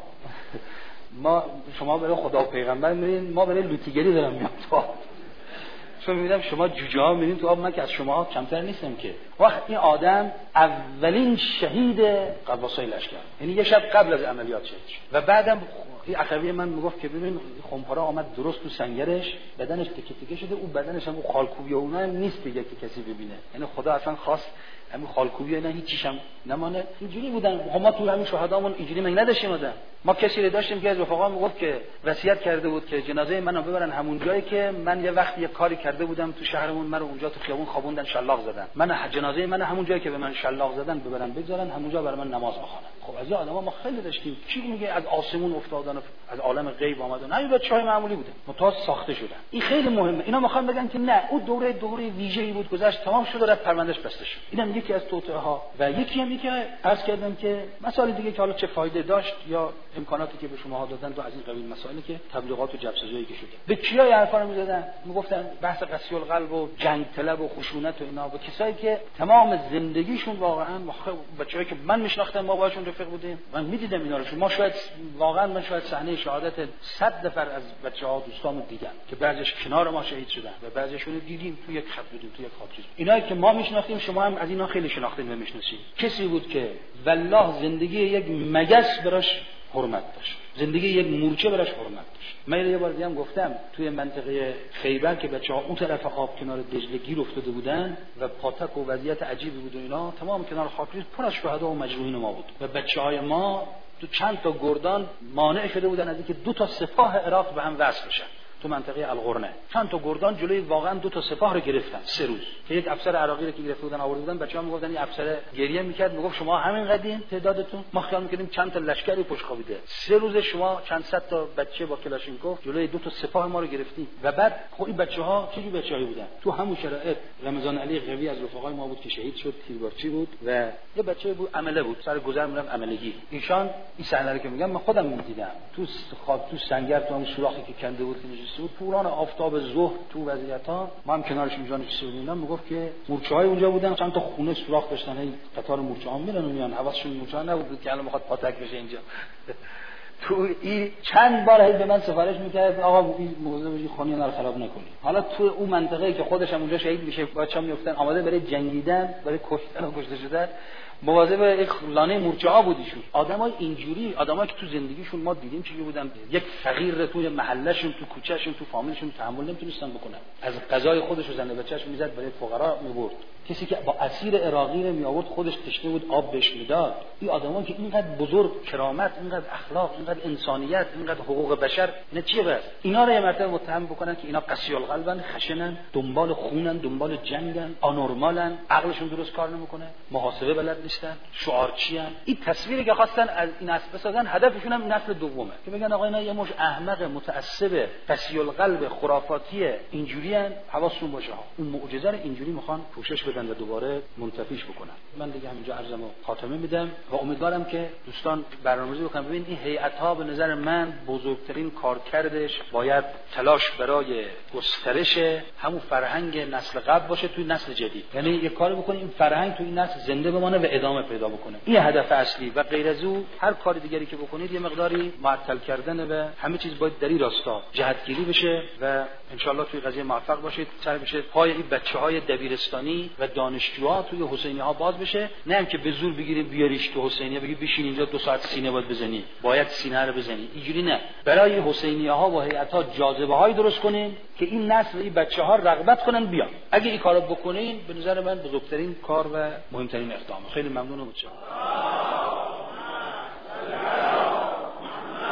ما شما برای خدا و پیغمبر میرین، ما برای لوتیگری دارم میام تو آب. چون میبینم شما جوجه ها میرین تو آب، من که از شما کمتر نیستم که. وقت این آدم اولین شهید قواسای لشکر، یعنی یه شب قبل از عملیات شد و بعدم این اخوی من میگفت که ببین خمپاره آمد درست تو سنگرش، بدنش تکه تکه شده، اون بدنش هم اون خالکوبی و اونا هم نیست دیگه که کسی ببینه، یعنی خدا اصلا خواست همین خالکوبی اینا هیچیش هم نمانه. اینجوری بودن ما تو همین شهدامون، اینجوری من نداشتیم آدم. ما کسی رو داشتیم که از رفقا میگفت که وصیت کرده بود که جنازه منو ببرن همون جایی که من یه وقت یه کاری کرده بودم تو شهرمون، منو اونجا تو خیابون خوابوندن شلاق زدن، من جنازه من همون جایی که به من شلاق زدن ببرن بگذارن همونجا برای من نماز بخونن. خب از این آدما ما خیلی داشتیم. کی میگه از آسمون افتادن اومدن و از عالم غیب آمدن، همین بچهای معمولی بودن متأ ساخته شدن. این خیلی مهمه. اینا میخوان بگن که نه، اون دوره دوره ویژه‌ای بود، گذشت تمام شد و رفت پروندهش بسته شد. اینم یکی از توطئه ها. و یکی هم که عرض کردم که مسائل دیگه که حالا چه فایده داشت یا امکاناتی که به شما دادن و از این قبیل مسائلی که تبلیغات و جبسازی که شده. به کیا حرفا رو می‌زدن؟ میگفتن بحث قسی القلب و جنگ طلب و خشونت و اینا، به کسایی که تمام زندگیشون واقعا بچه‌ای که من میشناختم، ما باهاشون رفیق بودیم، من میدیدم اینا رو. ما شاید واقعا من شاید صحنه شهادت صد نفر از بچه‌ها دوستامو دیدم که بعضیش کنار ما شهید شدن و بعضیشون دیدیم تو یک خط بودیم، تو یک خاطر. اینایی که ما میشناختیم شما هم از اینا خیلی شناختین و میشناسید. کسی بود که والله زندگی یک مگس براش حرمت داشت، زندگی یک مورچه براش حرمت داشت. من یه بار دیگه هم گفتم توی منطقه خیبر که بچه‌ها اون طرف آب کنار دجله گیر افتاده بودن و پاتک و وضعیت عجیبی بود و اینا، تمام کنار خاکریز پر از شهدا و مجروحین ما بود و بچه‌های ما تو چند تا گردان مانع شده بودن از اینکه دو تا سپاه عراق به هم وصل بشن. تو منطقه القرنه چند تا گردان جلوی واقعا دو تا سپاه رو گرفتن سه روز که یک افسر عراقی رو که گرفته بودن آورده بودن. بچه‌ها میگفتن این افسر گریه میکرد، میگفت شما همین قدین تعدادتون، ما خیال میکردیم چند تا لشکری پشت خوابیده، سه روز شما چند صد تا بچه با کلاشینکوف جلوی دو تا سپاه ما رو گرفتی. و بعد خب این بچه‌ها چه جور بچه‌ای بودن؟ تو همون شرایط رمضان علی قوی از رفقای ما بود که شهید شد، تیربارچی بود و یه بچه بود عمله بود، سر گذر میرم عملگی. ایشان این صحنه رو که میگم من خودم میدیدم، تو خواب تو سنگر تو هم سوراخی که کنده بود که نشسته بود، پوران آفتاب ظهر تو وضعیت‌ها ما هم کنارش اونجا نشسته بودیم. میگفت که مورچه‌های اونجا بودن، چند تا خونه سوراخ داشتن، این قطار مورچه‌ها میرن و میان، حواسشون مورچه‌ها نبود که الان میخواد پاتک بشه اینجا. تو این چند بار هی به من سفارش میکرد آقا این موضوع بگی خونی رو خراب نکنی. حالا تو اون منطقه‌ای که خودش هم اونجا شهید میشه، بچه‌ها میافتن آماده برای جنگیدن، برای کشتن و کشته شدن، مواظب یک لانه مورچه‌ها بودیشون. آدمای اینجوری، آدمایی که تو زندگیشون ما دیدیم چی بودن، یک فقیر توی محلهشون، تو کوچهشون، تو فامیلشون تحمل نمیتونستن بکنن، از غذای خودش و زن بچه‌ش میزد برای فقرا میبرد. کسی که با اسیر عراقی رو می آورد خودش تشنه بود آب بهش میداد. این آدمایی که اینقدر بزرگ کرامت، اینقدر اخلاق، اینقدر انسانیت، اینقدر حقوق بشر، نه چیه بس اینا رو یه مرتبه متهم بکنن که اینا قسی القلبن، خشنن، دنبال خونن، دنبال جنگن، آنورمالن، عقلشون درست کار نمیکنه، محاسبه بلد نیستن، شعارچیان. این تصویری که خواستن از این نسل بسازن، هدفشون هم نسل دومه که بگن آقا اینا یه مش احمق متعصب قسی القلب خرافاتی اینجوریان، حواسشون باشه اون معجزه رو اینجوری میخوان پوشش بدن و دوباره منتفیش بکنن. من دیگه همینجا عرضمو خاتمه میدم و امیدوارم که دوستان برنامه‌ریزی بکنن. ببین این هیئت‌ها به نظر من بزرگترین کارکردش باید تلاش برای گسترش همون فرهنگ نسل قبل باشه توی نسل جدید. یعنی یه کاری بکنیم این فرهنگ توی این نسل زنده بمانه و ادامه پیدا بکنه. این هدف اصلی و غیر از او هر کار دیگری که بکنید یه مقداری معطل کردن و همه چیز باید در این راستا جهتگیری بشه و ان شاءالله توی قضیه موفق باشید. سر بشه پای این بچه‌های دبیرستانی و دانشجوها توی حسینی ها باز بشه، نه هم که به زور بگیریم بیاریش تو حسینیه بگی بشین اینجا دو ساعت سینه باید بزنی، باید سینه رو بزنی، اینجوری نه. برای حسینی ها و هیئت ها جاذبه های درست کنین که این نسل این بچه ها رغبت کنن بیان. اگه این کارو بکنین به نظر من بزرگترین کار و مهمترین اقدام. خیلی ممنونم.